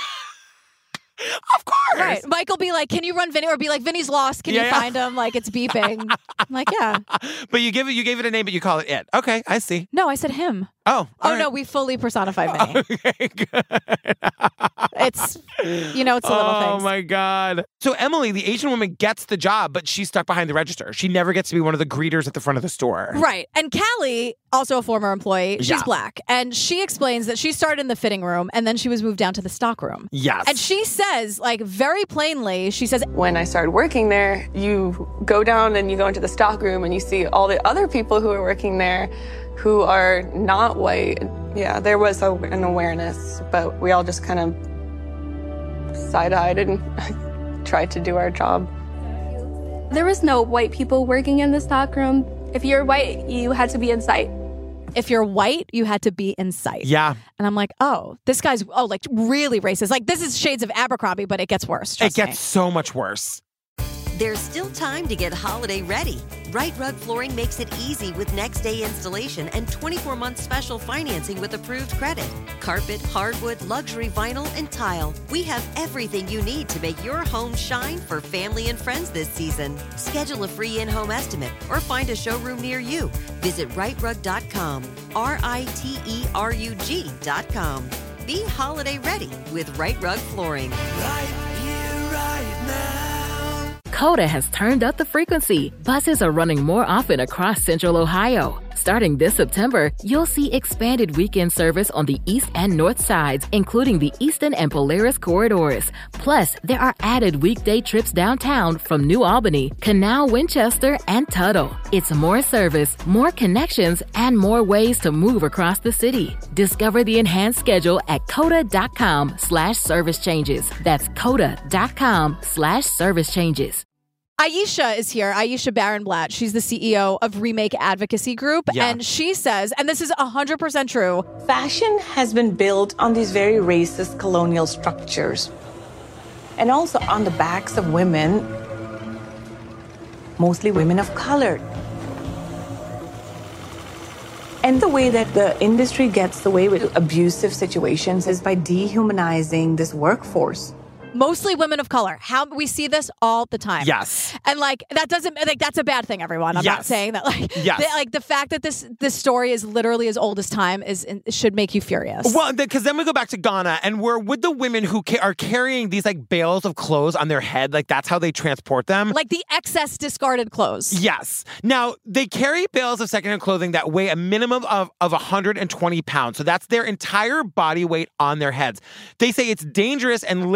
Of course. Right. Mike will be like, can you run Vinny? Or be like, Vinny's lost. Can Yeah, you yeah. find him? Like, it's beeping. I'm like, yeah. But you give it, you gave it a name, but you call it it. Okay, I see. No, I said him. Oh. Oh, all no, right. we fully personified Vinny. Okay, good. It's, you know, it's the little Oh things. my God. So Emily, the Asian woman, gets the job, but she's stuck behind the register. She never gets to be one of the greeters at the front of the store. Right. And Callie, also a former employee, she's Yeah. black. And she explains that she started in the fitting room and then she was moved down to the stock room. Yes. And she says, like, very plainly, she says, When I started working there, you go down and you go into the stock room and you see all the other people who are working there who are not white. Yeah, there was a, an awareness, but we all just kind of side-eyed and tried to do our job. There was no white people working in the stockroom. If you're white, you had to be in sight. if you're white, you had to be in sight. Yeah. And I'm like, oh, this guy's, oh, like really racist. Like, this is shades of Abercrombie, but it gets worse. It Trust gets me. so much worse. There's still time to get holiday ready. Right Rug Flooring makes it easy with next day installation and twenty-four month special financing with approved credit. Carpet, hardwood, luxury vinyl, and tile. We have everything you need to make your home shine for family and friends this season. Schedule a free in-home estimate or find a showroom near you. Visit right rug dot com, R I T E R U G dot com. Be holiday ready with Right Rug Flooring. Right here, right now. Coda has turned up the frequency. Buses are running more often across Central Ohio. Starting this September, you'll see expanded weekend service on the east and north sides, including the Eastern and Polaris corridors. Plus, there are added weekday trips downtown from New Albany, Canal, Winchester, and Tuttle. It's more service, more connections, and more ways to move across the city. Discover the enhanced schedule at coda.com slash service changes. That's coda.com slash service changes. Aisha is here, Aisha Barenblatt. She's the C E O of Remake Advocacy Group. Yeah. And she says, and this is one hundred percent true, fashion has been built on these very racist colonial structures. And also on the backs of women, mostly women of color. And the way that the industry gets away with abusive situations is by dehumanizing this workforce. mostly women of color. How we see this all the time. Yes. And like that doesn't like that's a bad thing, everyone. I'm not Yes. saying that like Yes. the, like the fact that this this story is literally as old as time is should make you furious. Well, because then we go back to Ghana, and we're with the women who ca- are carrying these like bales of clothes on their head, like that's how they transport them. Like the excess discarded clothes. Yes. Now, they carry bales of secondhand clothing that weigh a minimum of, of one hundred twenty pounds. So that's their entire body weight on their heads. They say it's dangerous and literally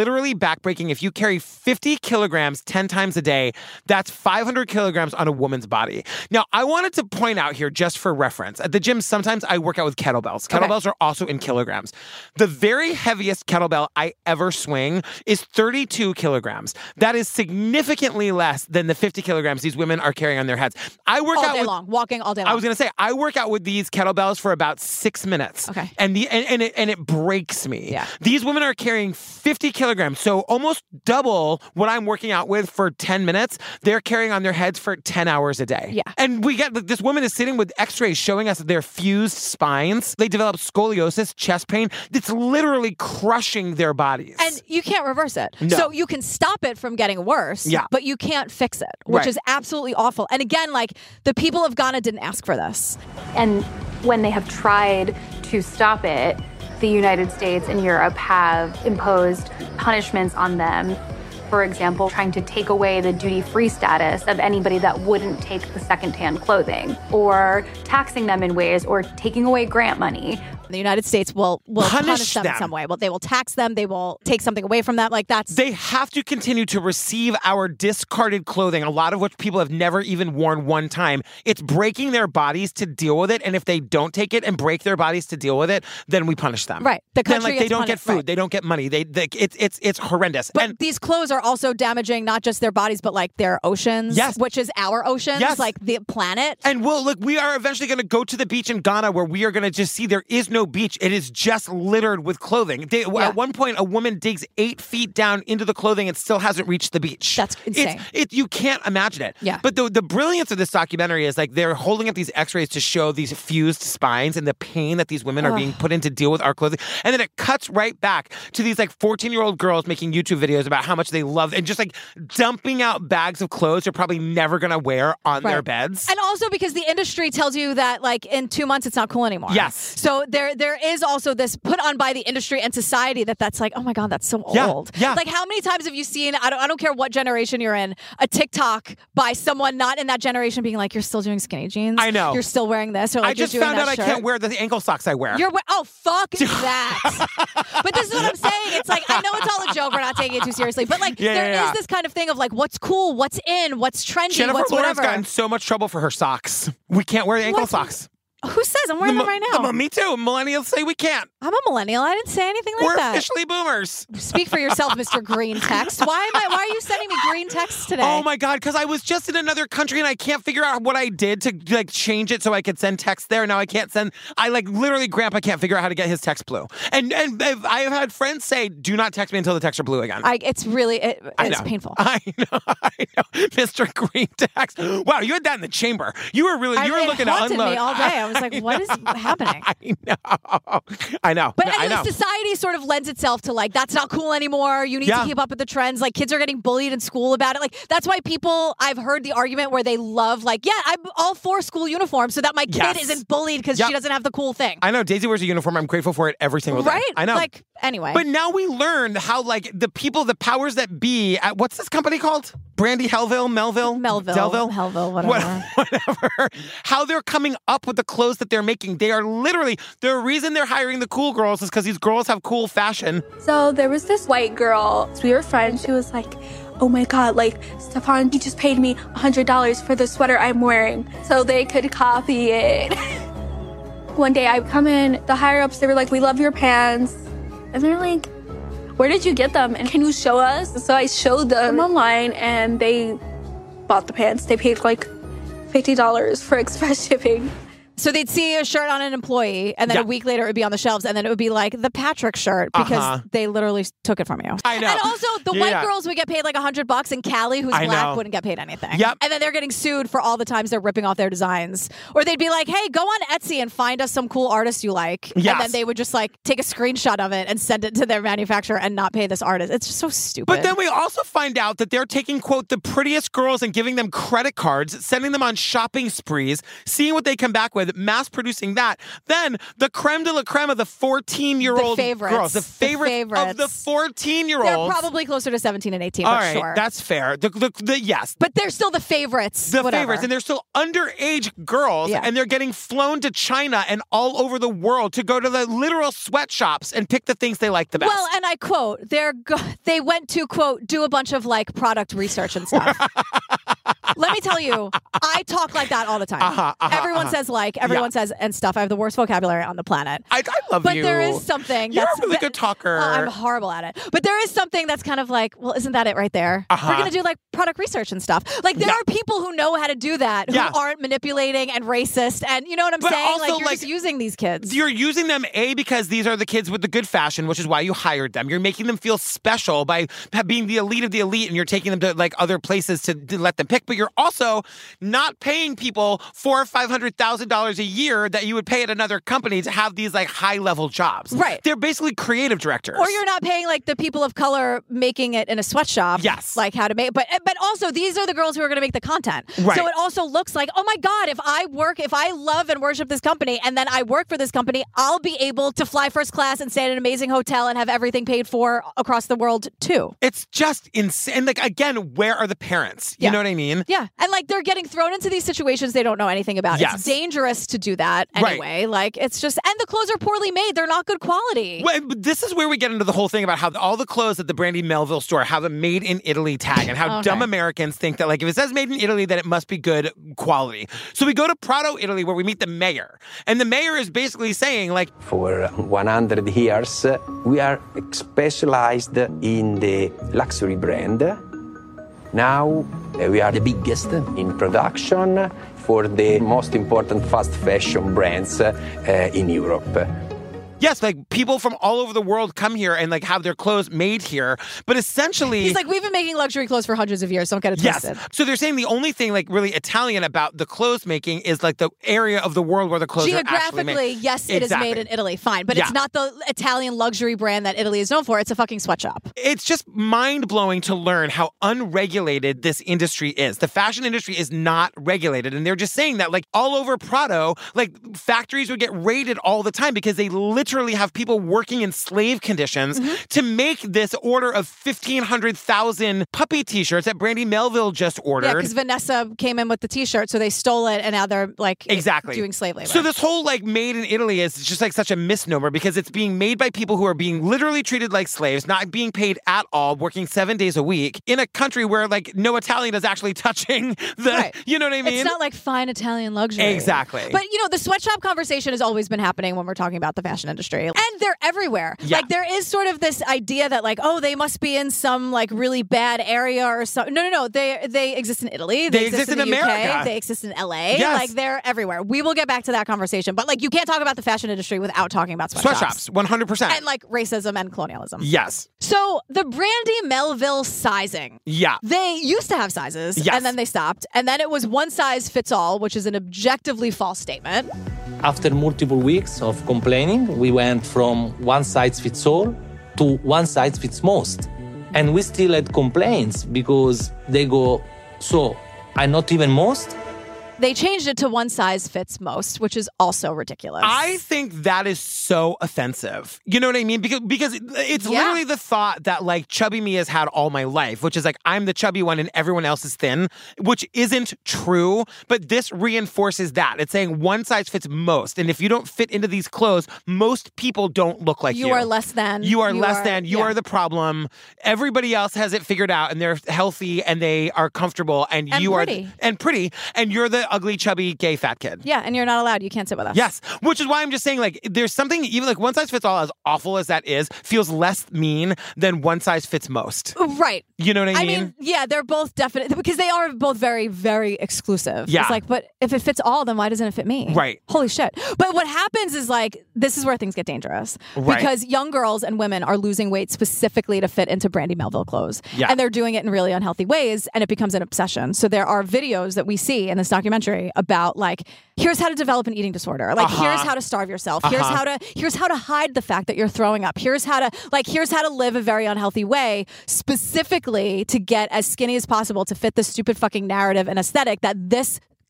backbreaking. If you carry fifty kilograms ten times a day, that's five hundred kilograms on a woman's body. Now, I wanted to point out here, just for reference, at the gym, sometimes I work out with kettlebells. Kettlebells okay. are also in kilograms. The very heaviest kettlebell I ever swing is thirty-two kilograms. That is significantly less than the fifty kilograms these women are carrying on their heads. I work all out day with, long, walking all day long. I was going to say, I work out with these kettlebells for about six minutes. Okay. And the and, and it and it breaks me. Yeah. These women are carrying fifty kilograms, so almost double what I'm working out with for ten minutes. They're carrying on their heads for ten hours a day. Yeah. And we get this woman is sitting with x-rays showing us their fused spines. They develop scoliosis, chest pain. It's literally crushing their bodies. And you can't reverse it. No. So you can stop it from getting worse, yeah. but you can't fix it, which right. is absolutely awful. And again, like, the people of Ghana didn't ask for this. And when they have tried to stop it, the United States and Europe have imposed punishments on them. For example, trying to take away the duty-free status of anybody that wouldn't take the secondhand clothing, or taxing them in ways, or taking away grant money. The United States will will Punish punish, them, them in some way. Well, they will tax them. They will take something away from them. Like, that's they have to continue to receive our discarded clothing, a lot of which people have never even worn one time. It's breaking their bodies to deal with it, and if they don't take it and break their bodies to deal with it, then we punish them. Right. The country then, like, they gets don't punished, get food, right. they don't get money. They, they it's it's it's horrendous. But and these clothes are also damaging not just their bodies, but like their oceans, yes. which is our oceans, yes. like the planet. And we'll look, we are eventually going to go to the beach in Ghana where we are going to just see there is no beach. It is just littered with clothing. They, Yeah. At one point, a woman digs eight feet down into the clothing and still hasn't reached the beach. That's insane. It's, it, you can't imagine it. Yeah. But the, the brilliance of this documentary is like they're holding up these x-rays to show these fused spines and the pain that these women are Ugh. being put in to deal with our clothing. And then it cuts right back to these like fourteen-year-old girls making YouTube videos about how much they love and just like dumping out bags of clothes they're probably never going to wear on Right. their beds. And also because the industry tells you that like in two months it's not cool anymore. Yes. So there there is also this put on by the industry and society that that's like, oh my God, that's so Yeah, old. yeah. Like, how many times have you seen, I don't, I don't care what generation you're in, a TikTok by someone not in that generation being like, you're still doing skinny jeans? I know. You're still wearing this? Or like, I just you're doing found out that I shirt? can't wear the ankle socks I wear. You're we- oh fuck that! But this is what I'm saying. It's like, I know it's all a joke. We're not taking it too seriously. But like, Yeah, there yeah, is yeah. this kind of thing of like, what's cool, what's in, what's trendy, Jennifer what's Lawrence whatever. got in so much trouble for her socks. We can't wear the ankle What? socks. Who says? I'm wearing The them mo- right now. the mo- me too. Millennials say we can't. I'm a millennial. I didn't say anything like We're that. officially boomers. Speak for yourself, Mister Green Text. Why am I? Why are you sending me green texts today? Oh my God, because I was just in another country and I can't figure out what I did to like change it so I could send text there. Now I can't send. I like literally, Grandpa can't figure out how to get his text blue. And and I've, I have had friends say, "Do not text me until the texts are blue again." I, it's really it, I it's know. painful. I know, I know, Mister Green Text. Wow, you had that in the chamber. You were really, I, you were it looking to haunted unload me all day. I was like, what is happening? I know, I know, But I anyway, know. society sort of lends itself to like, that's not cool anymore. You need Yeah. to keep up with the trends. Like, kids are getting bullied in school about it. Like, that's why people, I've heard the argument where they love, like, yeah, I'm all for school uniforms so that my kid Yes. isn't bullied because Yep. she doesn't have the cool thing. I know Daisy wears a uniform. I'm grateful for it every single day. Right? I know. Like, anyway. But now we learned how, like, the people, the powers that be at what's this company called? Brandy Hellville, Melville, Melville, Delville, Hellville, whatever. whatever. How they're coming up with the clothes that they're making. They are literally the reason they're hiring the cool girls is because these girls have cool fashion. So there was this white girl. We were friends. She was like, oh my God, like, Stefan, you just paid me one hundred dollars for the sweater I'm wearing so they could copy it. One day I come in, the higher ups, they were like, we love your pants. And they're like, where did you get them? And can you show us? So I showed them online and they bought the pants. They paid like fifty dollars for express shipping. So they'd see a shirt on an employee, and then Yeah. a week later it would be on the shelves, and then it would be like the Patrick shirt because Uh-huh. they literally took it from you. I know. And also, the Yeah. white girls would get paid like a hundred bucks, and Callie, who's I black, know. wouldn't get paid anything. Yep. And then they're getting sued for all the times they're ripping off their designs. Or they'd be like, "Hey, go on Etsy and find us some cool artist you like." Yes. And then they would just like take a screenshot of it and send it to their manufacturer and not pay this artist. It's just so stupid. But then we also find out that they're taking, quote, the prettiest girls and giving them credit cards, sending them on shopping sprees, seeing what they come back with, and mass producing that. Then the creme de la creme of the fourteen-year-old The favorites. girls, the favorites, The favorites. of the fourteen-year-olds. They're probably closer to seventeen and eighteen, All but right, sure. that's fair. The, the, the, yes. But they're still the favorites. The whatever. favorites, and they're still underage girls, Yeah. and they're getting flown to China and all over the world to go to the literal sweatshops and pick the things they like the best. Well, and I quote, they're go- they went to, quote, do a bunch of like product research and stuff. Let me tell you, I talk like that all the time. Uh-huh, uh-huh, everyone uh-huh. says like, everyone Yeah. says and stuff. I have the worst vocabulary on the planet. I, I love but you. But there is something You're that's a really good talker. Oh, I'm horrible at it. But there is something that's kind of like, well, isn't that it right there? Uh-huh. We're going to do like product research and stuff. Like there Yeah. are people who know how to do that, who Yeah. aren't manipulating and racist. And you know what I'm But saying? also, like you're like, just using these kids. You're using them, A, because these are the kids with the good fashion, which is why you hired them. You're making them feel special by being the elite of the elite, and you're taking them to like other places to, to let them pick. But you're also not paying people four or five hundred thousand dollars a year that you would pay at another company to have these like high level jobs. Right. They're basically creative directors. Or you're not paying like the people of color making it in a sweatshop. Yes. Like how to make, but but also these are the girls who are going to make the content. Right. So it also looks like, oh my God, if I work, if I love and worship this company and then I work for this company, I'll be able to fly first class and stay at an amazing hotel and have everything paid for across the world too. It's just insane. Like, again, where are the parents? You Yeah. know what I mean? Yeah. And like they're getting thrown into these situations they don't know anything about. Yes. It's dangerous to do that Right. anyway. Like it's just, and the clothes are poorly made. They're not good quality. Well, but this is where we get into the whole thing about how all the clothes at the Brandy Melville store have a made in Italy tag and how Okay. dumb Americans think that, like, if it says made in Italy, then it must be good quality. So we go to Prato, Italy, where we meet the mayor. And the mayor is basically saying, like, For one hundred years, we are specialized in the luxury brand. Now uh, we are the biggest in production for the most important fast fashion brands uh, in Europe. yes, like people from all over the world come here and like have their clothes made here. But essentially, He's like, we've been making luxury clothes for hundreds of years. Don't get it yes. twisted. So they're saying the only thing like really Italian about the clothes making is like the area of the world where the clothes are actually made. Geographically, yes, it Exactly. is made in Italy. Fine. But Yeah. it's not the Italian luxury brand that Italy is known for. It's a fucking sweatshop. It's just mind-blowing to learn how unregulated this industry is. The fashion industry is not regulated. And they're just saying that, like, all over Prato, like, factories would get raided all the time because they literally have people working in slave conditions Mm-hmm. to make this order of fifteen hundred thousand puppy t-shirts that Brandy Melville just ordered. Yeah, because Vanessa came in with the T-shirt, so they stole it, and now they're like Exactly. doing slave labor. So this whole like made in Italy is just like such a misnomer because it's being made by people who are being literally treated like slaves, not being paid at all, working seven days a week in a country where like no Italian is actually touching the, Right. you know what I mean? It's not like fine Italian luxury. Exactly. But, you know, the sweatshop conversation has always been happening when we're talking about the fashion industry. And they're everywhere. Yeah. Like, there is sort of this idea that, like, oh, they must be in some, like, really bad area or something. No, no, no. They they exist in Italy. They exist in, in the U K. America. They exist in L A. Yes. Like, they're everywhere. We will get back to that conversation. But, like, you can't talk about the fashion industry without talking about sweatshops. Sweatshops, one hundred percent. And, like, racism and colonialism. Yes. So, the Brandy Melville sizing. Yeah. They used to have sizes, Yes. and then they stopped. And then it was one size fits all, which is an objectively false statement. After multiple weeks of complaining, we went from one size fits all to one size fits most. And we still had complaints because they go, so I'm not even most? They changed it to one size fits most, which is also ridiculous. I think that is so offensive. You know what I mean? Because because it's Yeah. literally the thought that like chubby me has had all my life, which is like I'm the chubby one and everyone else is thin, which isn't true. But this reinforces that. It's saying one size fits most. And if you don't fit into these clothes, most people don't look like you. You are less than. You are You less are- than. You yeah. are the problem. Everybody else has it figured out and they're healthy and they are comfortable and, And you pretty. are and pretty and you're the ugly, chubby, gay, fat kid. Yeah, and you're not allowed. You can't sit with us. Yes, which is why I'm just saying, like, there's something, even like one size fits all, as awful as that is, feels less mean than one size fits most. Right. You know what I, I mean? mean, yeah, they're both definite because they are both very, very exclusive. Yeah. It's like, but if it fits all, then why doesn't it fit me? Right. Holy shit. But what happens is like, this is where things get dangerous. Right. Because young girls and women are losing weight specifically to fit into Brandy Melville clothes. Yeah. And they're doing it in really unhealthy ways and it becomes an obsession. So there are videos that we see in this documentary about like, here's how to develop an eating disorder. Like, Uh-huh. here's how to starve yourself. Here's Uh-huh. how to, here's how to hide the fact that you're throwing up. Here's how to, like, here's how to live a very unhealthy way specifically to get as skinny as possible to fit the stupid fucking narrative and aesthetic that this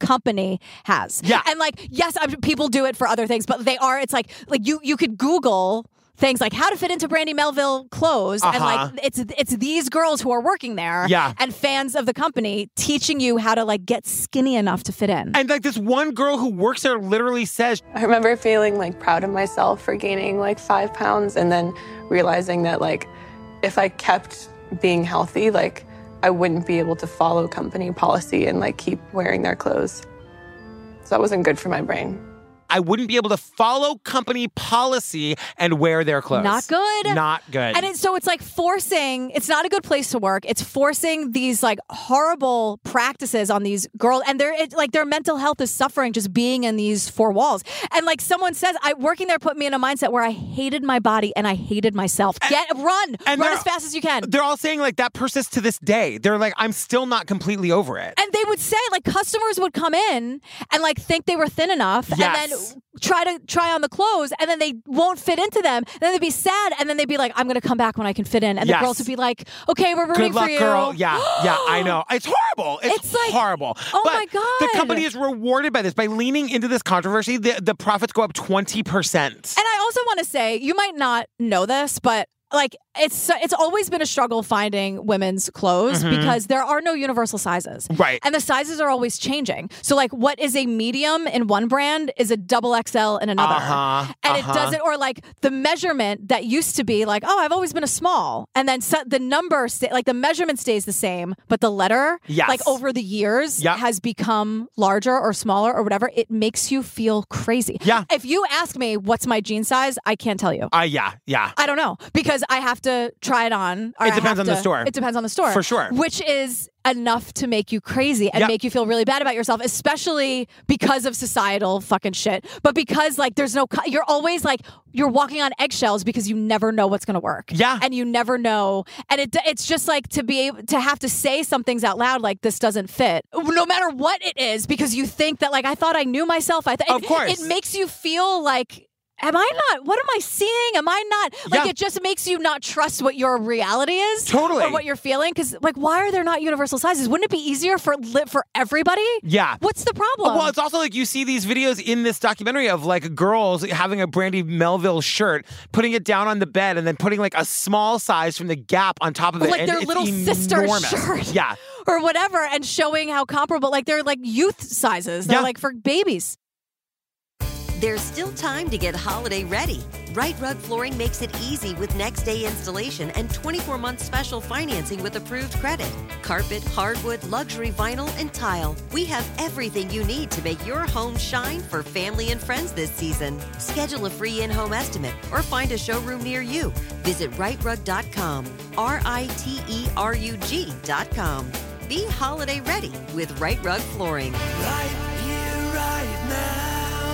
company has. Yeah. And like, yes, I'm, people do it for other things, but they are, it's like, like you, you could Google things like how to fit into Brandy Melville clothes. Uh-huh. And like, it's, it's these girls who are working there Yeah. and fans of the company teaching you how to like get skinny enough to fit in. And like this one girl who works there literally says, I remember feeling like proud of myself for gaining like five pounds and then realizing that like if I kept being healthy, like I wouldn't be able to follow company policy and like keep wearing their clothes. So that wasn't good for my brain. I wouldn't be able to follow company policy and wear their clothes. Not good. Not good. And it's, so it's like forcing, it's not a good place to work. It's forcing these like horrible practices on these girls. And they're it, like their mental health is suffering just being in these four walls. And like someone says, I working there put me in a mindset where I hated my body and I hated myself. Get, run, and run as fast as you can. They're all saying like that persists to this day. They're like, I'm still not completely over it. And they would say like customers would come in and like think they were thin enough Yes. and then try to try on the clothes and then they won't fit into them. And then they'd be sad and then they'd be like, I'm going to come back when I can fit in. And Yes. the girls would be like, okay, we're rooting Good luck, for you. girl. Yeah, yeah, I know. It's horrible. It's, It's like, horrible. oh but my God. The company is rewarded by this. By leaning into this controversy, the, the profits go up twenty percent. And I also want to say, you might not know this, but like it's it's always been a struggle finding women's clothes Mhm. because there are no universal sizes. Right. And the sizes are always changing. So like what is a medium in one brand is a double X L in another. Uh-huh, And uh-huh. it doesn't, or like the measurement that used to be like, oh, I've always been a small. And then so, the number, sta- like the measurement stays the same, but the letter, Yes. like over the years, Yep. has become larger or smaller or whatever. It makes you feel crazy. Yeah. If you ask me what's my jean size, I can't tell you. Uh, yeah, yeah. I don't know because I have to try it on. or It I depends have on the to- store. It depends on the store. For sure. Which is enough to make you crazy and Yep. make you feel really bad about yourself, especially because of societal fucking shit. But because like there's no, co- you're always like, you're walking on eggshells because you never know what's going to work. Yeah. And you never know. And it it's just like to be able to have to say some things out loud like this doesn't fit, no matter what it is, because you think that like, I thought I knew myself. I th- Of it, course. It makes you feel like, am I not? What am I seeing? Am I not? Like Yeah. it just makes you not trust what your reality is, Totally. or what you're feeling. Because like, why are there not universal sizes? Wouldn't it be easier for li- for everybody? Yeah. What's the problem? Well, it's also like you see these videos in this documentary of like girls having a Brandy Melville shirt, putting it down on the bed, and then putting like a small size from the Gap on top of it. like and their it's little sister enormous. shirt, Yeah. or whatever, and showing how comparable. Like they're like youth sizes. They're Yeah. like for babies. There's still time to get holiday ready. Right Rug Flooring makes it easy with next day installation and twenty-four month special financing with approved credit. Carpet, hardwood, luxury vinyl, and tile. We have everything you need to make your home shine for family and friends this season. Schedule a free in-home estimate or find a showroom near you. Visit right rug dot com, R I T E R U G dot com. Be holiday ready with Right Rug Flooring. Right here, right now.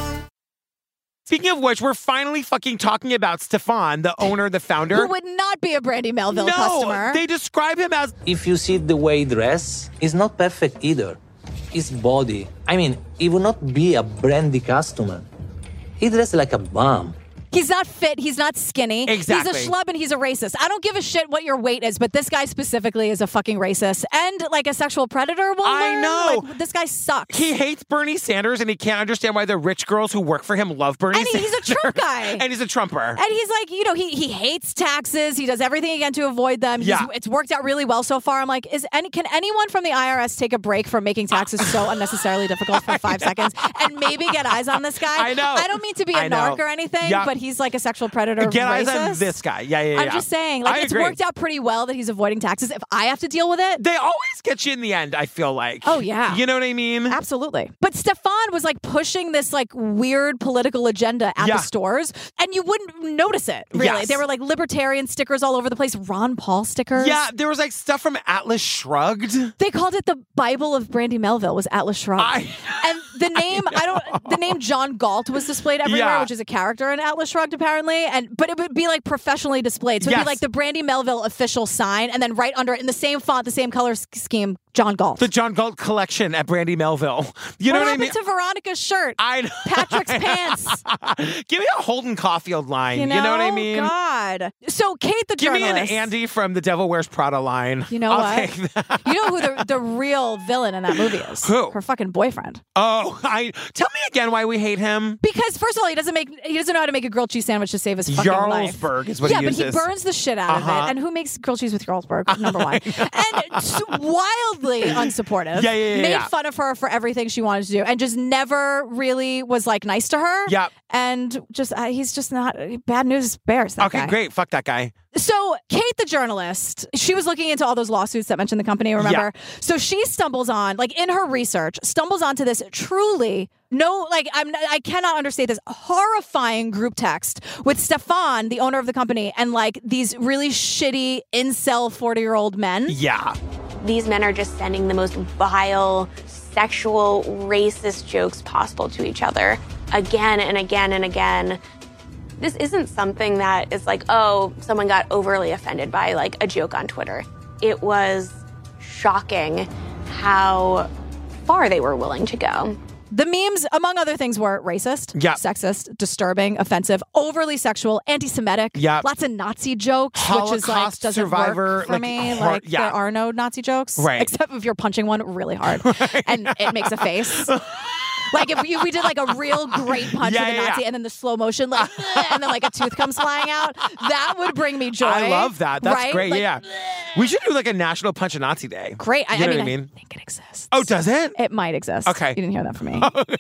Speaking of which, we're finally fucking talking about Stefan, the owner, the founder. Who would not be a Brandy Melville no, customer? they describe him as. If you see the way he dress, he's not perfect either. His body, I mean, he will not be a Brandy customer. He dressed like a bum. He's not fit. He's not skinny. Exactly. He's a schlub and he's a racist. I don't give a shit what your weight is, but this guy specifically is a fucking racist and like a sexual predator. We'll I learn. know. Like, this guy sucks. He hates Bernie Sanders, and he can't understand why the rich girls who work for him love Bernie And he- Sanders. he's a Trump guy. And he's a Trumper. And he's like, you know, he he hates taxes. He does everything he can to avoid them. He's, Yeah. It's worked out really well so far. I'm like, is any can anyone from the I R S take a break from making taxes so unnecessarily difficult for five seconds and maybe get eyes on this guy? I know. I don't mean to be a I know. narc or anything, Yep. but he's like a sexual predator. Get eyes racist. on this guy. Yeah, yeah, yeah. I'm just saying, like, I it's agree. worked out pretty well that he's avoiding taxes. If I have to deal with it, They always get you in the end, I feel like. Oh, yeah. You know what I mean? absolutely. But Stefan was like pushing this like weird political agenda at Yeah. the stores, and you wouldn't notice it. Really, Yes. there were like libertarian stickers all over the place, Ron Paul stickers. Yeah, there was like stuff from Atlas Shrugged. They called it the Bible of Brandy Melville. Was Atlas Shrugged, I- and the name I don't. The name John Galt was displayed everywhere, Yeah. which is a character in Atlas Shrugged apparently. And but it would be like professionally displayed, so it'd Yes. be like the Brandy Melville official sign, and then right under it in the same font, the same color s- scheme, John Galt. The John Galt collection at Brandy Melville. You know what what I happened mean? to Veronica's shirt? I know. Patrick's pants. Give me a Holden Caulfield line. You know, you know what I mean? God. So Kate the Give journalist. me an Andy from The Devil Wears Prada line. You know I'll what? take that. You know who the, the real villain in that movie is? Who? Her fucking boyfriend. Oh, I tell me again why we hate him. Because first of all, he doesn't make he doesn't know how to make a grilled cheese sandwich to save his fucking life. Jarlsberg is what yeah, he uses. but he burns the shit out Uh-huh. of it. And who makes grilled cheese with Jarlsberg? Number one. And s- wildly unsupportive. Yeah, yeah, yeah, Made yeah. fun of her for everything she wanted to do, and just never really was like nice to her. Yep. And just uh, he's just not bad news bears. That Okay, guy. great. Fuck that guy. So Kate, the journalist, she was looking into all those lawsuits that mentioned the company, remember? Yeah. So she stumbles on, like in her research, stumbles onto this truly, no, like I'm, I cannot understate this, horrifying group text with Stefan, the owner of the company, and like these really shitty incel forty-year-old men. Yeah. These men are just sending the most vile, sexual, racist jokes possible to each other again and again and again. This isn't something that is like, oh, someone got overly offended by like a joke on Twitter. It was shocking how far they were willing to go. The memes, among other things, were racist, Yeah. sexist, disturbing, offensive, overly sexual, anti-Semitic, Yeah. lots of Nazi jokes, which is like Holocaust doesn't survivor, work for like, me. hor- like yeah. there are no Nazi jokes, Right. except if you're punching one really hard and it makes a face. Like if you, we did like a real great punch Yeah, with a yeah, Nazi yeah. and then the slow motion, like, and then like a tooth comes flying out, that would bring me joy. I love that. That's right? great. Like, yeah. We should do like a National Punch a Nazi Day. Great. I, You know I mean, what I mean? I think it exists. Oh, does it? It might exist. Okay. You didn't hear that from me. uh,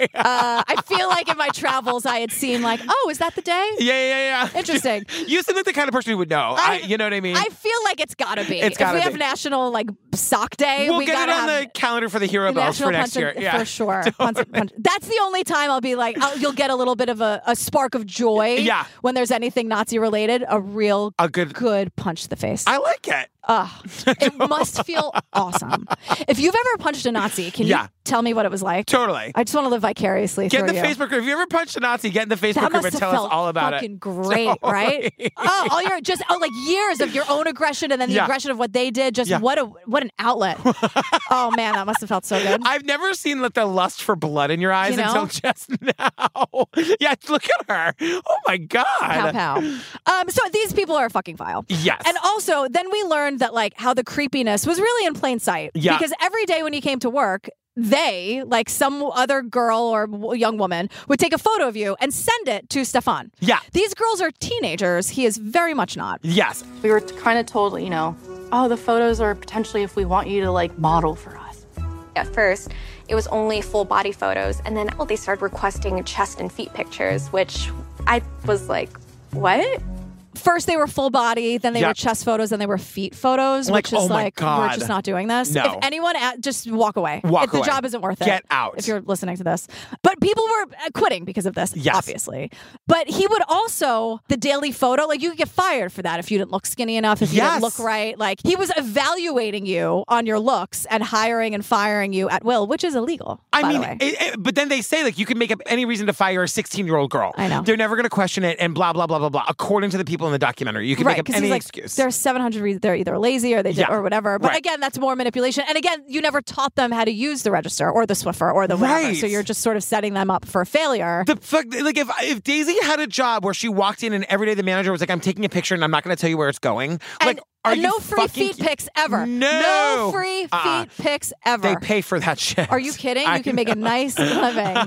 I feel like in my travels, I had seen like, oh, is that the day? Yeah, yeah, yeah. Interesting. You seem like the kind of person who would know. I, you know what I mean? I feel like it's gotta be. It's gotta if we be. have National like Sock Day, we'll we get it gotta on have the calendar for the Hero Bells National for next Punch year. and- Yeah. for sure. Punch and- punch. That's the only time I'll be like, I'll, you'll get a little bit of a, a spark of joy. Yeah. When there's anything Nazi related, a real A good, good punch to the face. I like it. Ugh. It must feel awesome. If you've ever punched a Nazi, can Yeah. you tell me what it was like? Totally. I just want to live vicariously Get in through the you. Facebook group. If you ever punched a Nazi, get in the Facebook That group must and have tell us felt all about fucking it. great, Totally. right? Oh, all your just oh, like years of your own aggression and then the Yeah. aggression of what they did. Just Yeah. what a what an outlet. Oh man, that must have felt so good. I've never seen like the lust for blood in your eyes You know? until just now. Yeah, look at her. Oh my God. Pow pow. Um, so these people are fucking vile. Yes. And also, then we learned that like how the creepiness was really in plain sight. Yeah. Because every day when you came to work, they, like some other girl or w- young woman, would take a photo of you and send it to Stefan. Yeah. These girls are teenagers. He is very much not. Yes. We were kind of told, you know, oh, the photos are potentially if we want you to like model for us. At first, it was only full body photos, and then well, they started requesting chest and feet pictures, which I was like, what? First, they were full body, then they were Yep. chest photos, then they were feet photos, Like, which is oh my like, we're God. just not doing this. No. If anyone, at, just walk away. Walk if the away. job isn't worth it. Get out. If you're listening to this. But people were uh, quitting because of this, Yes. obviously. But he would also, the daily photo, like you could get fired for that if you didn't look skinny enough, if you Yes. didn't look right. Like he was evaluating you on your looks and hiring and firing you at will, which is illegal. I by mean, the way. it, it- but then they say like you can make up any reason to fire a sixteen-year-old girl. I know. They're never going to question it, and blah blah blah blah blah. According to the people in the documentary, you can Right, make up 'cause any he's like, excuse. There's seven hundred reasons they're either lazy or they did Yeah. or whatever. But Right. again, that's more manipulation. And again, you never taught them how to use the register or the Swiffer or the whatever. Right. So you're just sort of setting them up for failure. The fuck, like if if Daisy had a job where she walked in and every day the manager was like, "I'm taking a picture and I'm not going to tell you where it's going." Like, are and you no free fucking feet pics ever. No, No free Uh-uh. feet pics ever. They pay for that shit. Are you kidding? I You can make a nice living.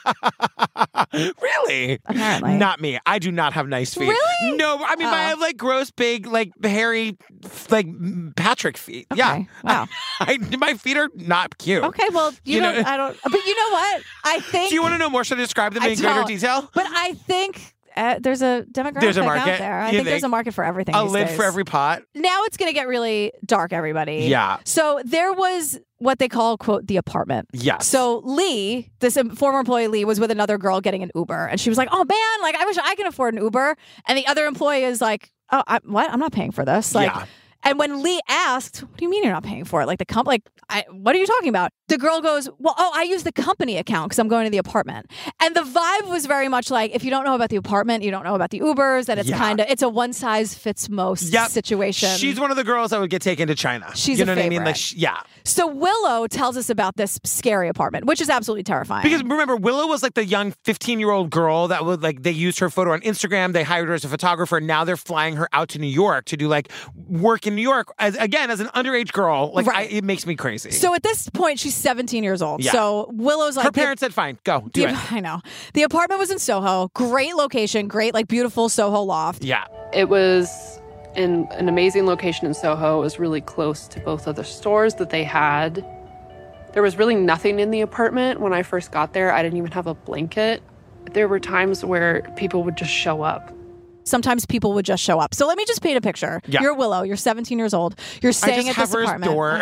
Really? Apparently. Not me. I do not have nice feet. Really? No, I mean, I Oh. have like gross, big, like hairy, like Patrick feet. Yeah. Okay. Wow. I, my feet are not cute. Okay, well, you, You know, know- I don't. But you know what? I think. Do you want to know more? Should I describe them I in greater don't. detail? But I think uh, there's a demographic There's a market? out there. I You think, there's think? a market for everything. A these lid days. for every pot. Now it's going to get really dark, everybody. Yeah. So there was what they call, quote, the apartment. Yes. So Lee, this um, former employee Lee, was with another girl getting an Uber. And she was like, oh, man, like, I wish I could afford an Uber. And the other employee is like, oh, I, what? I'm not paying for this. Like, Yeah. And when Lee asked, what do you mean you're not paying for it? Like the comp, like, I, what are you talking about? The girl goes, well, oh, I use the company account because I'm going to the apartment. And the vibe was very much like, if you don't know about the apartment, you don't know about the Ubers, that it's Yeah. kind of, it's a one size fits most Yep. situation. She's one of the girls that would get taken to China. She's you a know what I mean? favorite. Like, sh- yeah. So Willow tells us about this scary apartment, which is absolutely terrifying. Because remember, Willow was like the young fifteen-year-old girl that would like, they used her photo on Instagram. They hired her as a photographer. Now they're flying her out to New York to do like work in New York. As again, as an underage girl, like Right. I, it makes me crazy. So at this point, she's seventeen years old. Yeah. So Willow's like... her parents said, fine, go, do the, it. I know. The apartment was in Soho. Great location. Great, like beautiful Soho loft. Yeah. It was in an amazing location in Soho. It was really close to both of the stores that they had. There was really nothing in the apartment when I first got there. I didn't even have a blanket. There were times where people would just show up. Sometimes people would just show up. So let me just paint a picture. Yeah. You're Willow. You're seventeen years old. You're staying I at just this have her apartment. door.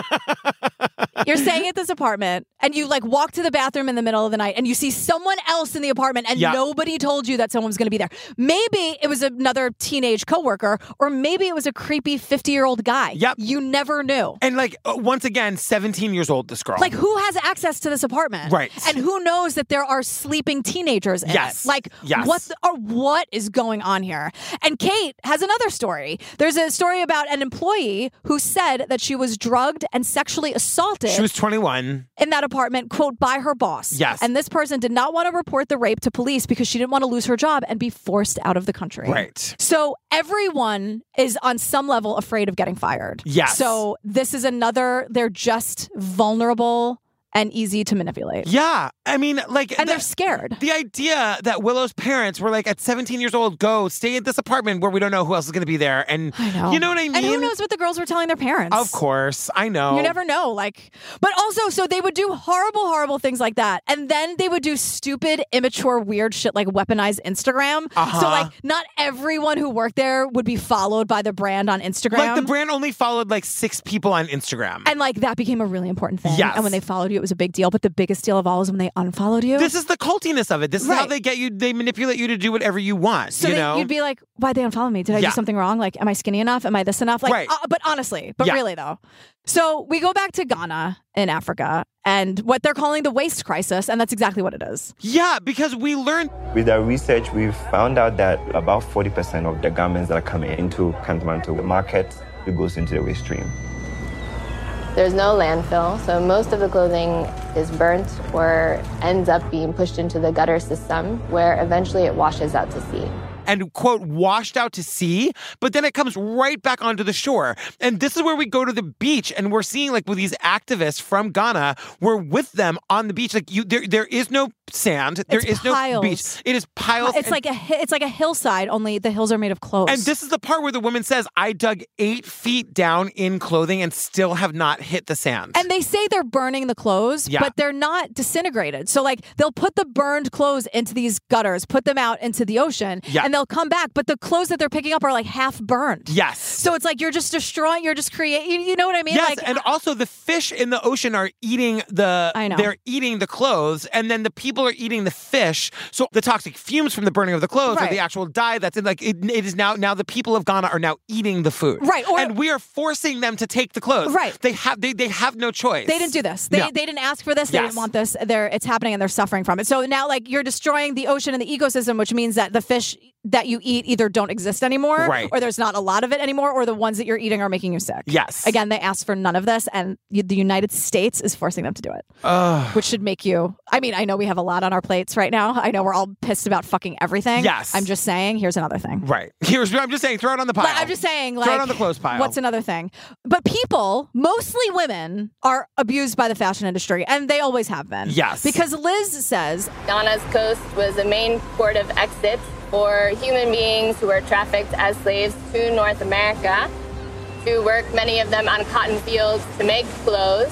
I know. You're staying at this apartment, and you like walk to the bathroom in the middle of the night, and you see someone else in the apartment, and Yeah. nobody told you that someone was going to be there. Maybe it was another teenage coworker, or maybe it was a creepy fifty-year-old guy. Yep. You never knew. And like, uh, once again, seventeen years old, this girl. Like, who has access to this apartment? Right. And who knows that there are sleeping teenagers in Yes. it? Like, Yes. what the, or what is going on here? And Kate has another story. There's a story about an employee who said that she was drugged and sexually assaulted She was twenty-one. in that apartment, quote, by her boss. Yes. And this person did not want to report the rape to police because she didn't want to lose her job and be forced out of the country. Right. So everyone is on some level afraid of getting fired. Yes. So this is another, they're just vulnerable and easy to manipulate. Yeah. I mean, like... And the, they're scared. The idea that Willow's parents were like, at seventeen years old, go stay at this apartment where we don't know who else is going to be there. And I know. You know what I mean? And who knows what the girls were telling their parents? Of course. I know. You never know. Like, but also, so they would do horrible, horrible things like that. And then they would do stupid, immature, weird shit like weaponize Instagram. Uh-huh. So, like, not everyone who worked there would be followed by the brand on Instagram. Like, the brand only followed like six people on Instagram. And, like, that became a really important thing. Yes. And when they followed you, it was a big deal. But the biggest deal of all is when they unfollowed you. This is the cultiness of it. This is Right. how they get you. They manipulate you to do whatever you want. So you they, know? you'd be like, why'd they unfollow me? Did I Yeah. do something wrong? Like, am I skinny enough? Am I this enough? Like, Right. uh, but honestly, but Yeah. really though. So we go back to Ghana in Africa and what they're calling the waste crisis. And that's exactly what it is. Yeah, because we learned. With our research, we've found out that about forty percent of the garments that are coming into Kantamanto market, it goes into the waste stream. There's no landfill, so most of the clothing is burnt or ends up being pushed into the gutter system where eventually it washes out to sea. And, quote, washed out to sea, but then it comes right back onto the shore. And this is where we go to the beach, and we're seeing, like, with these activists from Ghana, we're with them on the beach. Like, you, there, there is no sand. There It's is piles. no beach. It is piles. It's and, like a hi- it's like a hillside, only the hills are made of clothes. And this is the part where the woman says, I dug eight feet down in clothing and still have not hit the sand. And they say they're burning the clothes, Yeah. but they're not disintegrated. So, like, they'll put the burned clothes into these gutters, put them out into the ocean, Yeah. and they'll come back. But the clothes that they're picking up are like half burned. Yes. So it's like you're just destroying, you're just creating, you, you know what I mean? Yes, Like, and also the fish in the ocean are eating the. I know. They're eating the clothes, and then the people are eating the fish. So the toxic fumes from the burning of the clothes, or Right. the actual dye that's in, like it, it is now. Now the people of Ghana are now eating the food, Right, or- and we are forcing them to take the clothes. Right. They have. They they have no choice. They didn't do this. They, No. they didn't ask for this. They Yes. didn't want this. They're, it's happening and they're suffering from it. So now, like, you're destroying the ocean and the ecosystem, which means that the fish that you eat either don't exist anymore, Right. or there's not a lot of it anymore, or the ones that you're eating are making you sick. Yes. Again, they asked for none of this, and you, the United States is forcing them to do it, Ugh. which should make you. I mean, I know we have a lot on our plates right now. I know we're all pissed about fucking everything. Yes. I'm just saying, here's another thing. Right. Here's. I'm just saying. Throw it on the pile. But I'm just saying, like, Throw it on the clothes pile. What's another thing? But people, mostly women, are abused by the fashion industry, and they always have been. Yes. Because Liz says Ghana's coast was the main port of exit for human beings who were trafficked as slaves to North America to work, many of them on cotton fields to make clothes.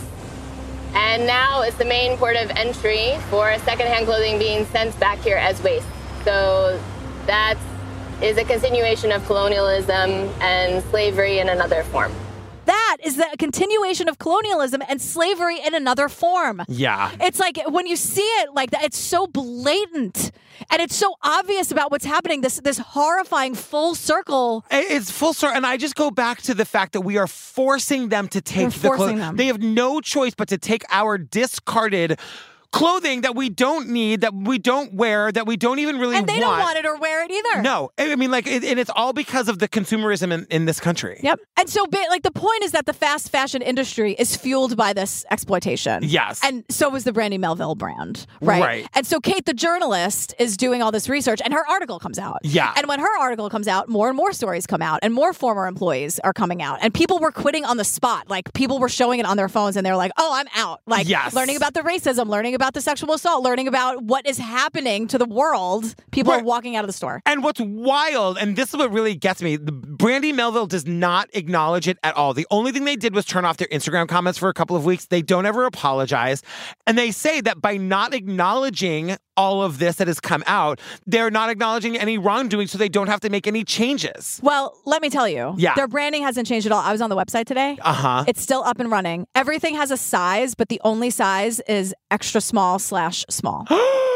And now it's the main port of entry for secondhand clothing being sent back here as waste. So that is a continuation of colonialism and slavery in another form. that is the continuation of colonialism and slavery in another form. Yeah. It's like when you see it like that, it's so blatant and it's so obvious about what's happening. This this horrifying full circle. It's full circle. And I just go back to the fact that we are forcing them to take We're the forcing clothes. them. They have no choice but to take our discarded clothing that we don't need, that we don't wear, that we don't even really and they want. don't want it or wear it either. No. I mean, like, it, and it's all because of the consumerism in, in this country. Yep. And so, like, the point is that the fast fashion industry is fueled by this exploitation. Yes. And so is the Brandy Melville brand, right? Right. And so Kate, the journalist, is doing all this research, and her article comes out. Yeah. And when her article comes out, more and more stories come out, and more former employees are coming out, and people were quitting on the spot. Like, people were showing it on their phones, and they're like, "Oh, I'm out." Like, Yes. learning about the racism, learning about the sexual assault, learning about what is happening to the world. People Right. are walking out of the store. And what's wild, and this is what really gets me, the Brandy Melville does not acknowledge it at all. The only thing they did was turn off their Instagram comments for a couple of weeks. They don't ever apologize. And they say that by not acknowledging all of this that has come out, they're not acknowledging any wrongdoing, so they don't have to make any changes. Well, let me tell you. Yeah. Their branding hasn't changed at all. I was on the website today. Uh-huh. It's still up and running. Everything has a size, but the only size is extra small slash small.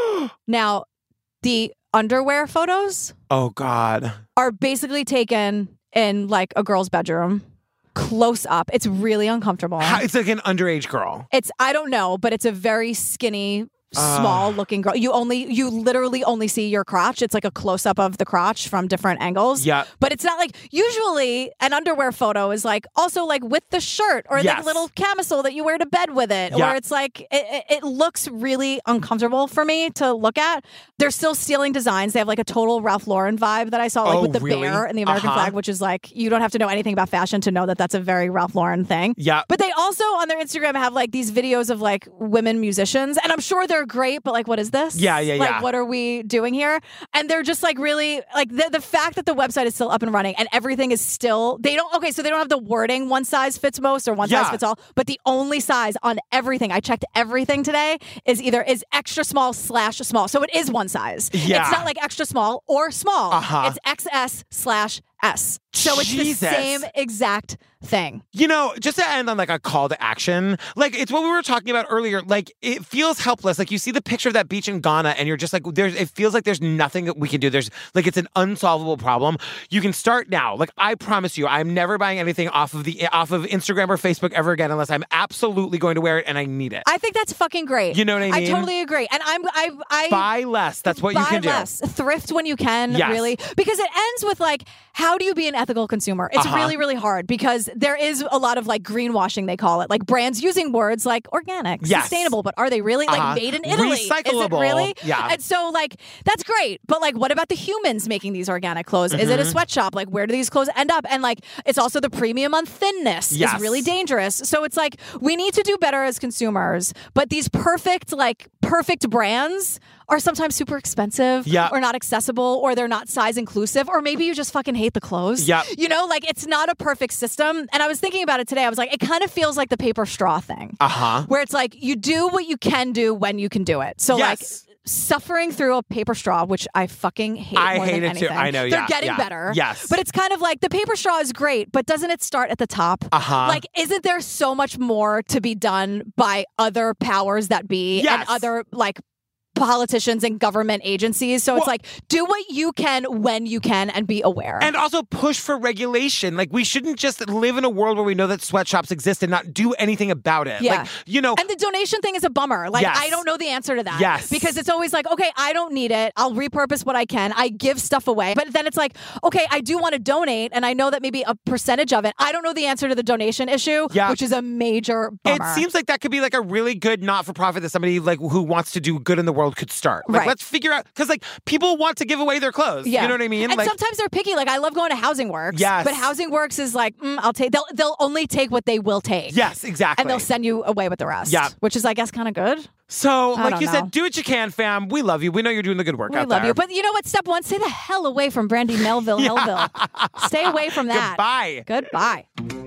Now, the underwear photos Oh, God. are basically taken in like a girl's bedroom, close up. It's really uncomfortable. How- it's like an underage girl. It's, I don't know, but it's a very skinny, small looking girl. You only, you literally only see your crotch. It's like a close up of the crotch from different angles. Yeah. But it's not like, usually an underwear photo is like also like with the shirt or Yes. the little camisole that you wear to bed with it. Yeah. Or it's like, it, it, it looks really uncomfortable for me to look at. They're still stealing designs. They have like a total Ralph Lauren vibe that I saw like Oh, with the really? bear and the American Uh-huh. flag, which is like, you don't have to know anything about fashion to know that that's a very Ralph Lauren thing. Yeah. But they also on their Instagram have like these videos of like women musicians, and I'm sure they're great, but like, what is this? Yeah, yeah, like, yeah. what are we doing here? And they're just like really like the the fact that the website is still up and running and everything is still they don't okay, so they don't have the wording one size fits most or one Yeah. size fits all, but the only size on everything, I checked everything today, is either is extra small slash small. So it is one size. Yeah. It's not like extra small or small. Uh-huh. It's X S slash S. So it's Jesus. the same exact thing. You know, just to end on like a call to action, like it's what we were talking about earlier. Like it feels helpless. Like you see the picture of that beach in Ghana and you're just like, there's, it feels like there's nothing that we can do. There's like, it's an unsolvable problem. You can start now. Like I promise you, I'm never buying anything off of the, off of Instagram or Facebook ever again, unless I'm absolutely going to wear it and I need it. I think that's fucking great. You know what I mean? I totally agree. And I'm, I, I Buy less. That's what you buy can do. less. Thrift when you can, Yes. really. Because it ends with like, how do you be an ethical consumer? It's Uh-huh. really, really hard because there is a lot of like greenwashing, they call it. Like brands using words like organic, Yes. sustainable, but are they really Uh-huh. like made in Italy? Is it Recyclable. really? Yeah. And so like, that's great. But like, what about the humans making these organic clothes? Is it a Mhm. sweatshop? Like, where do these clothes end up? And like, it's also the premium on thinness Yes. is really dangerous. So it's like, we need to do better as consumers. But these perfect, like perfect brands are sometimes super expensive Yeah. or not accessible or they're not size inclusive or maybe you just fucking hate the clothes. Yeah. You know, like it's not a perfect system. And I was thinking about it today. I was like, it kind of feels like the paper straw thing. Uh-huh. Where it's like you do what you can do when you can do it. So Yes. like suffering through a paper straw, which I fucking hate I more hate than it anything. too. I know, They're yeah, getting yeah. better. Yes. But it's kind of like the paper straw is great, but doesn't it start at the top? Uh-huh. Like, isn't there so much more to be done by other powers that be Yes. and other like politicians and government agencies? So it's like, do what you can when you can and be aware. And also push for regulation. Like we shouldn't just live in a world where we know that sweatshops exist and not do anything about it. Yeah. Like, you know. And the donation thing is a bummer. Like, Yes. I don't know the answer to that. Yes. Because it's always like, okay, I don't need it. I'll repurpose what I can. I give stuff away. But then it's like, okay, I do want to donate. And I know that maybe a percentage of it, I don't know the answer to the donation issue, Yeah. which is a major bummer. It seems like that could be like a really good not-for-profit that somebody like who wants to do good in the world could start. Like, Right. let's figure out, because like people want to give away their clothes. Yeah. You know what I mean? And like, sometimes they're picky. Like I love going to Housing Works. Yes. But Housing Works is like, mm, I'll take. They'll they'll only take what they will take. yes, exactly. And they'll send you away with the rest. Yeah. Which is, I guess, kind of good. So, I like don't you know. said, do what you can, fam. We love you. We know you're doing the good work We out love there. you. But you know what? Step one, stay the hell away from Brandy Melville, Yeah. Hellville. Stay away from that. Goodbye. Goodbye.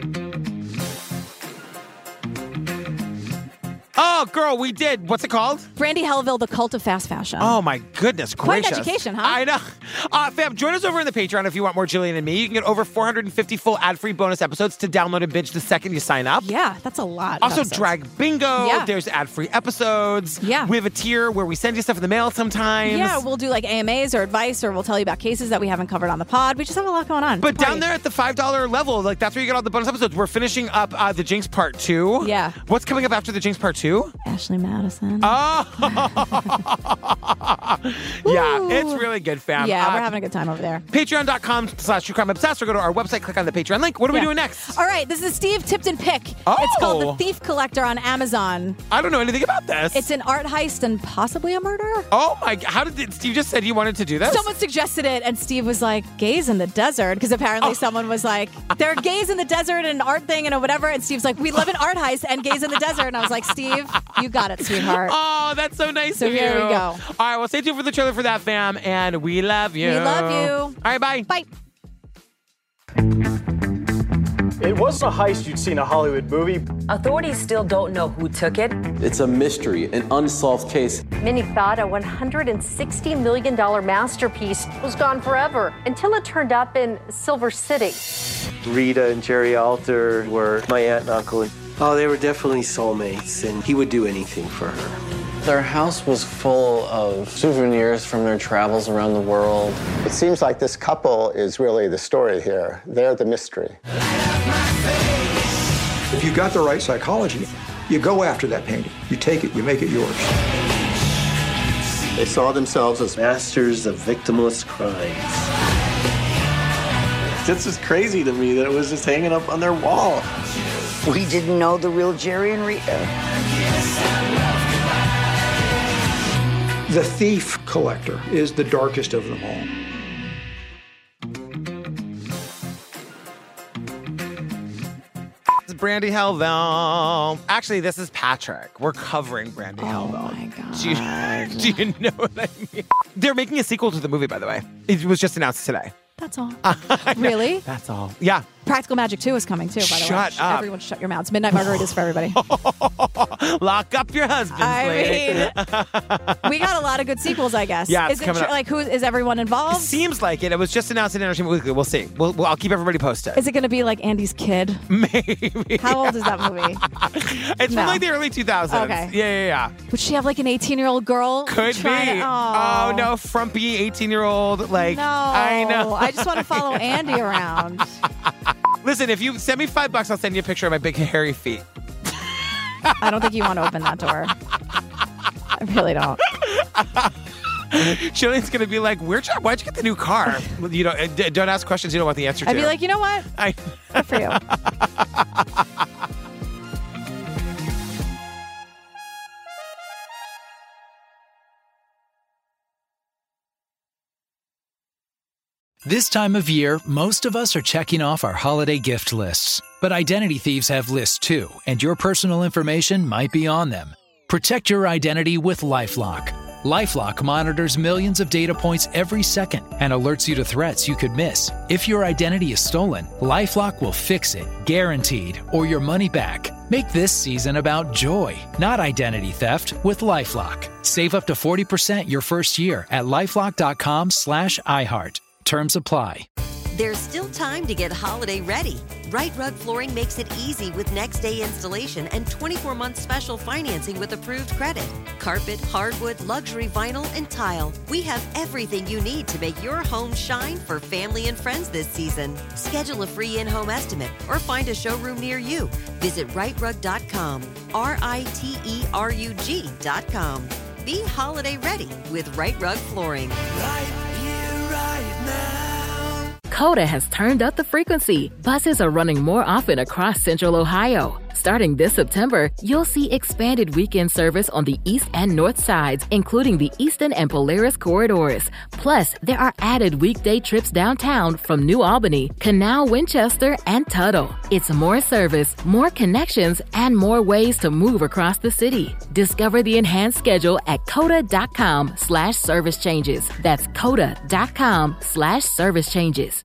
Oh, girl, we did. What's it called? Brandy Hellville, the cult of fast fashion. Oh, my goodness Quite gracious. an education, huh? I know. Uh, fam, join us over in the Patreon if you want more Jillian and me. You can get over four hundred fifty full ad-free bonus episodes to download and binge the second you sign up. Yeah, that's a lot. of Also, episodes. Drag Bingo. Yeah. There's ad-free episodes. Yeah. We have a tier where we send you stuff in the mail sometimes. Yeah, we'll do like A M As or advice, or we'll tell you about cases that we haven't covered on the pod. We just have a lot going on. It's a But down party. there at the five dollar level, like that's where you get all the bonus episodes. We're finishing up uh, the Jinx Part two. Yeah. What's coming up after the Jinx Part two? Ashley Madison. Oh. Yeah, it's really good, fam. Yeah, Uh, we're having a good time over there. Patreon.com slash True Crime Obsessed, or go to our website, click on the Patreon link. What are we Yeah. doing next? All right, this is a Steve Tipton pick. Oh. It's called The Thief Collector on Amazon. I don't know anything about this. It's an art heist and possibly a murder. Oh my, how did it, Steve just said you wanted to do this? Someone suggested it, and Steve was like, gays in the desert, because apparently Oh. someone was like, there are gays in the desert and an art thing and whatever, and Steve's like, we live in art heist and gays in the desert, and I was like, Steve, you got it, sweetheart. Oh, that's so nice So of you. here we go. All right, well, stay tuned for the trailer for that, fam, and we love you. We love you. All right, bye. Bye. It wasn't a heist you'd see in a Hollywood movie. Authorities still don't know who took it. It's a mystery, an unsolved case. Many thought a one hundred sixty million dollars masterpiece was gone forever until it turned up in Silver City. Rita and Jerry Alter were my aunt and uncle. Oh, they were definitely soulmates, and he would do anything for her. Their house was full of souvenirs from their travels around the world. It seems like this couple is really the story here. They're the mystery. If you got the right psychology, you go after that painting. You take it, you make it yours. They saw themselves as masters of victimless crimes. This is crazy to me that it was just hanging up on their wall. We didn't know the real Jerry and Rita. The Thief Collector is the darkest of them all. This is Brandy Hellville. Actually, this is Patrick. We're covering Brandy Hellville. Oh my God. Do you, do you know what I mean? They're making a sequel to the movie, by the way. It was just announced today. That's all. Really? That's all. Yeah. Practical Magic two is coming too, by the way. Shut up. Everyone shut your mouths. Midnight Margaritas for everybody. Lock up your husbands, I lady. mean, we got a lot of good sequels, I guess. Yeah, it's is it coming tr- up. like who is everyone It involved? seems like it. It was just announced in Entertainment Weekly. We'll see. We'll, we'll, I'll keep everybody posted. Is it going to be like Andy's kid? Maybe. How old is that movie? It's No. from like the early two thousands. Okay. Yeah, yeah, yeah. Would she have like an eighteen-year-old girl? Could be. trying to- oh. oh. no, frumpy eighteen-year-old. Like, No. I know. I just want to follow Andy around. Listen, if you send me five bucks, I'll send you a picture of my big hairy feet. I don't think you want to open that door. I really don't. Jillian's gonna be like, "Where'd you? Why'd you get the new car?" You know, d- don't ask questions you don't want the answer to. I'd be like, you know what? I- Good for you. This time of year, most of us are checking off our holiday gift lists. But identity thieves have lists too, and your personal information might be on them. Protect your identity with LifeLock. LifeLock monitors millions of data points every second and alerts you to threats you could miss. If your identity is stolen, LifeLock will fix it, guaranteed, or your money back. Make this season about joy, not identity theft, with LifeLock. Save up to forty percent your first year at LifeLock.com slash iHeart. Terms apply. There's still time to get holiday ready. Right Rug Flooring makes it easy with next day installation and twenty-four month special financing with approved credit. Carpet, hardwood, luxury vinyl, and tile. We have everything you need to make your home shine for family and friends this season. Schedule a free in-home estimate or find a showroom near you. Visit right rug dot com. R I T E R U G dot com. Be holiday ready with Right Rug Flooring. Coda has turned up the frequency. Buses are running more often across Central Ohio. Starting this September, you'll see expanded weekend service on the east and north sides, including the Eastern and Polaris corridors. Plus, there are added weekday trips downtown from New Albany, Canal, Winchester, and Tuttle. It's more service, more connections, and more ways to move across the city. Discover the enhanced schedule at coda.com slash service changes. That's coda.com slash service changes.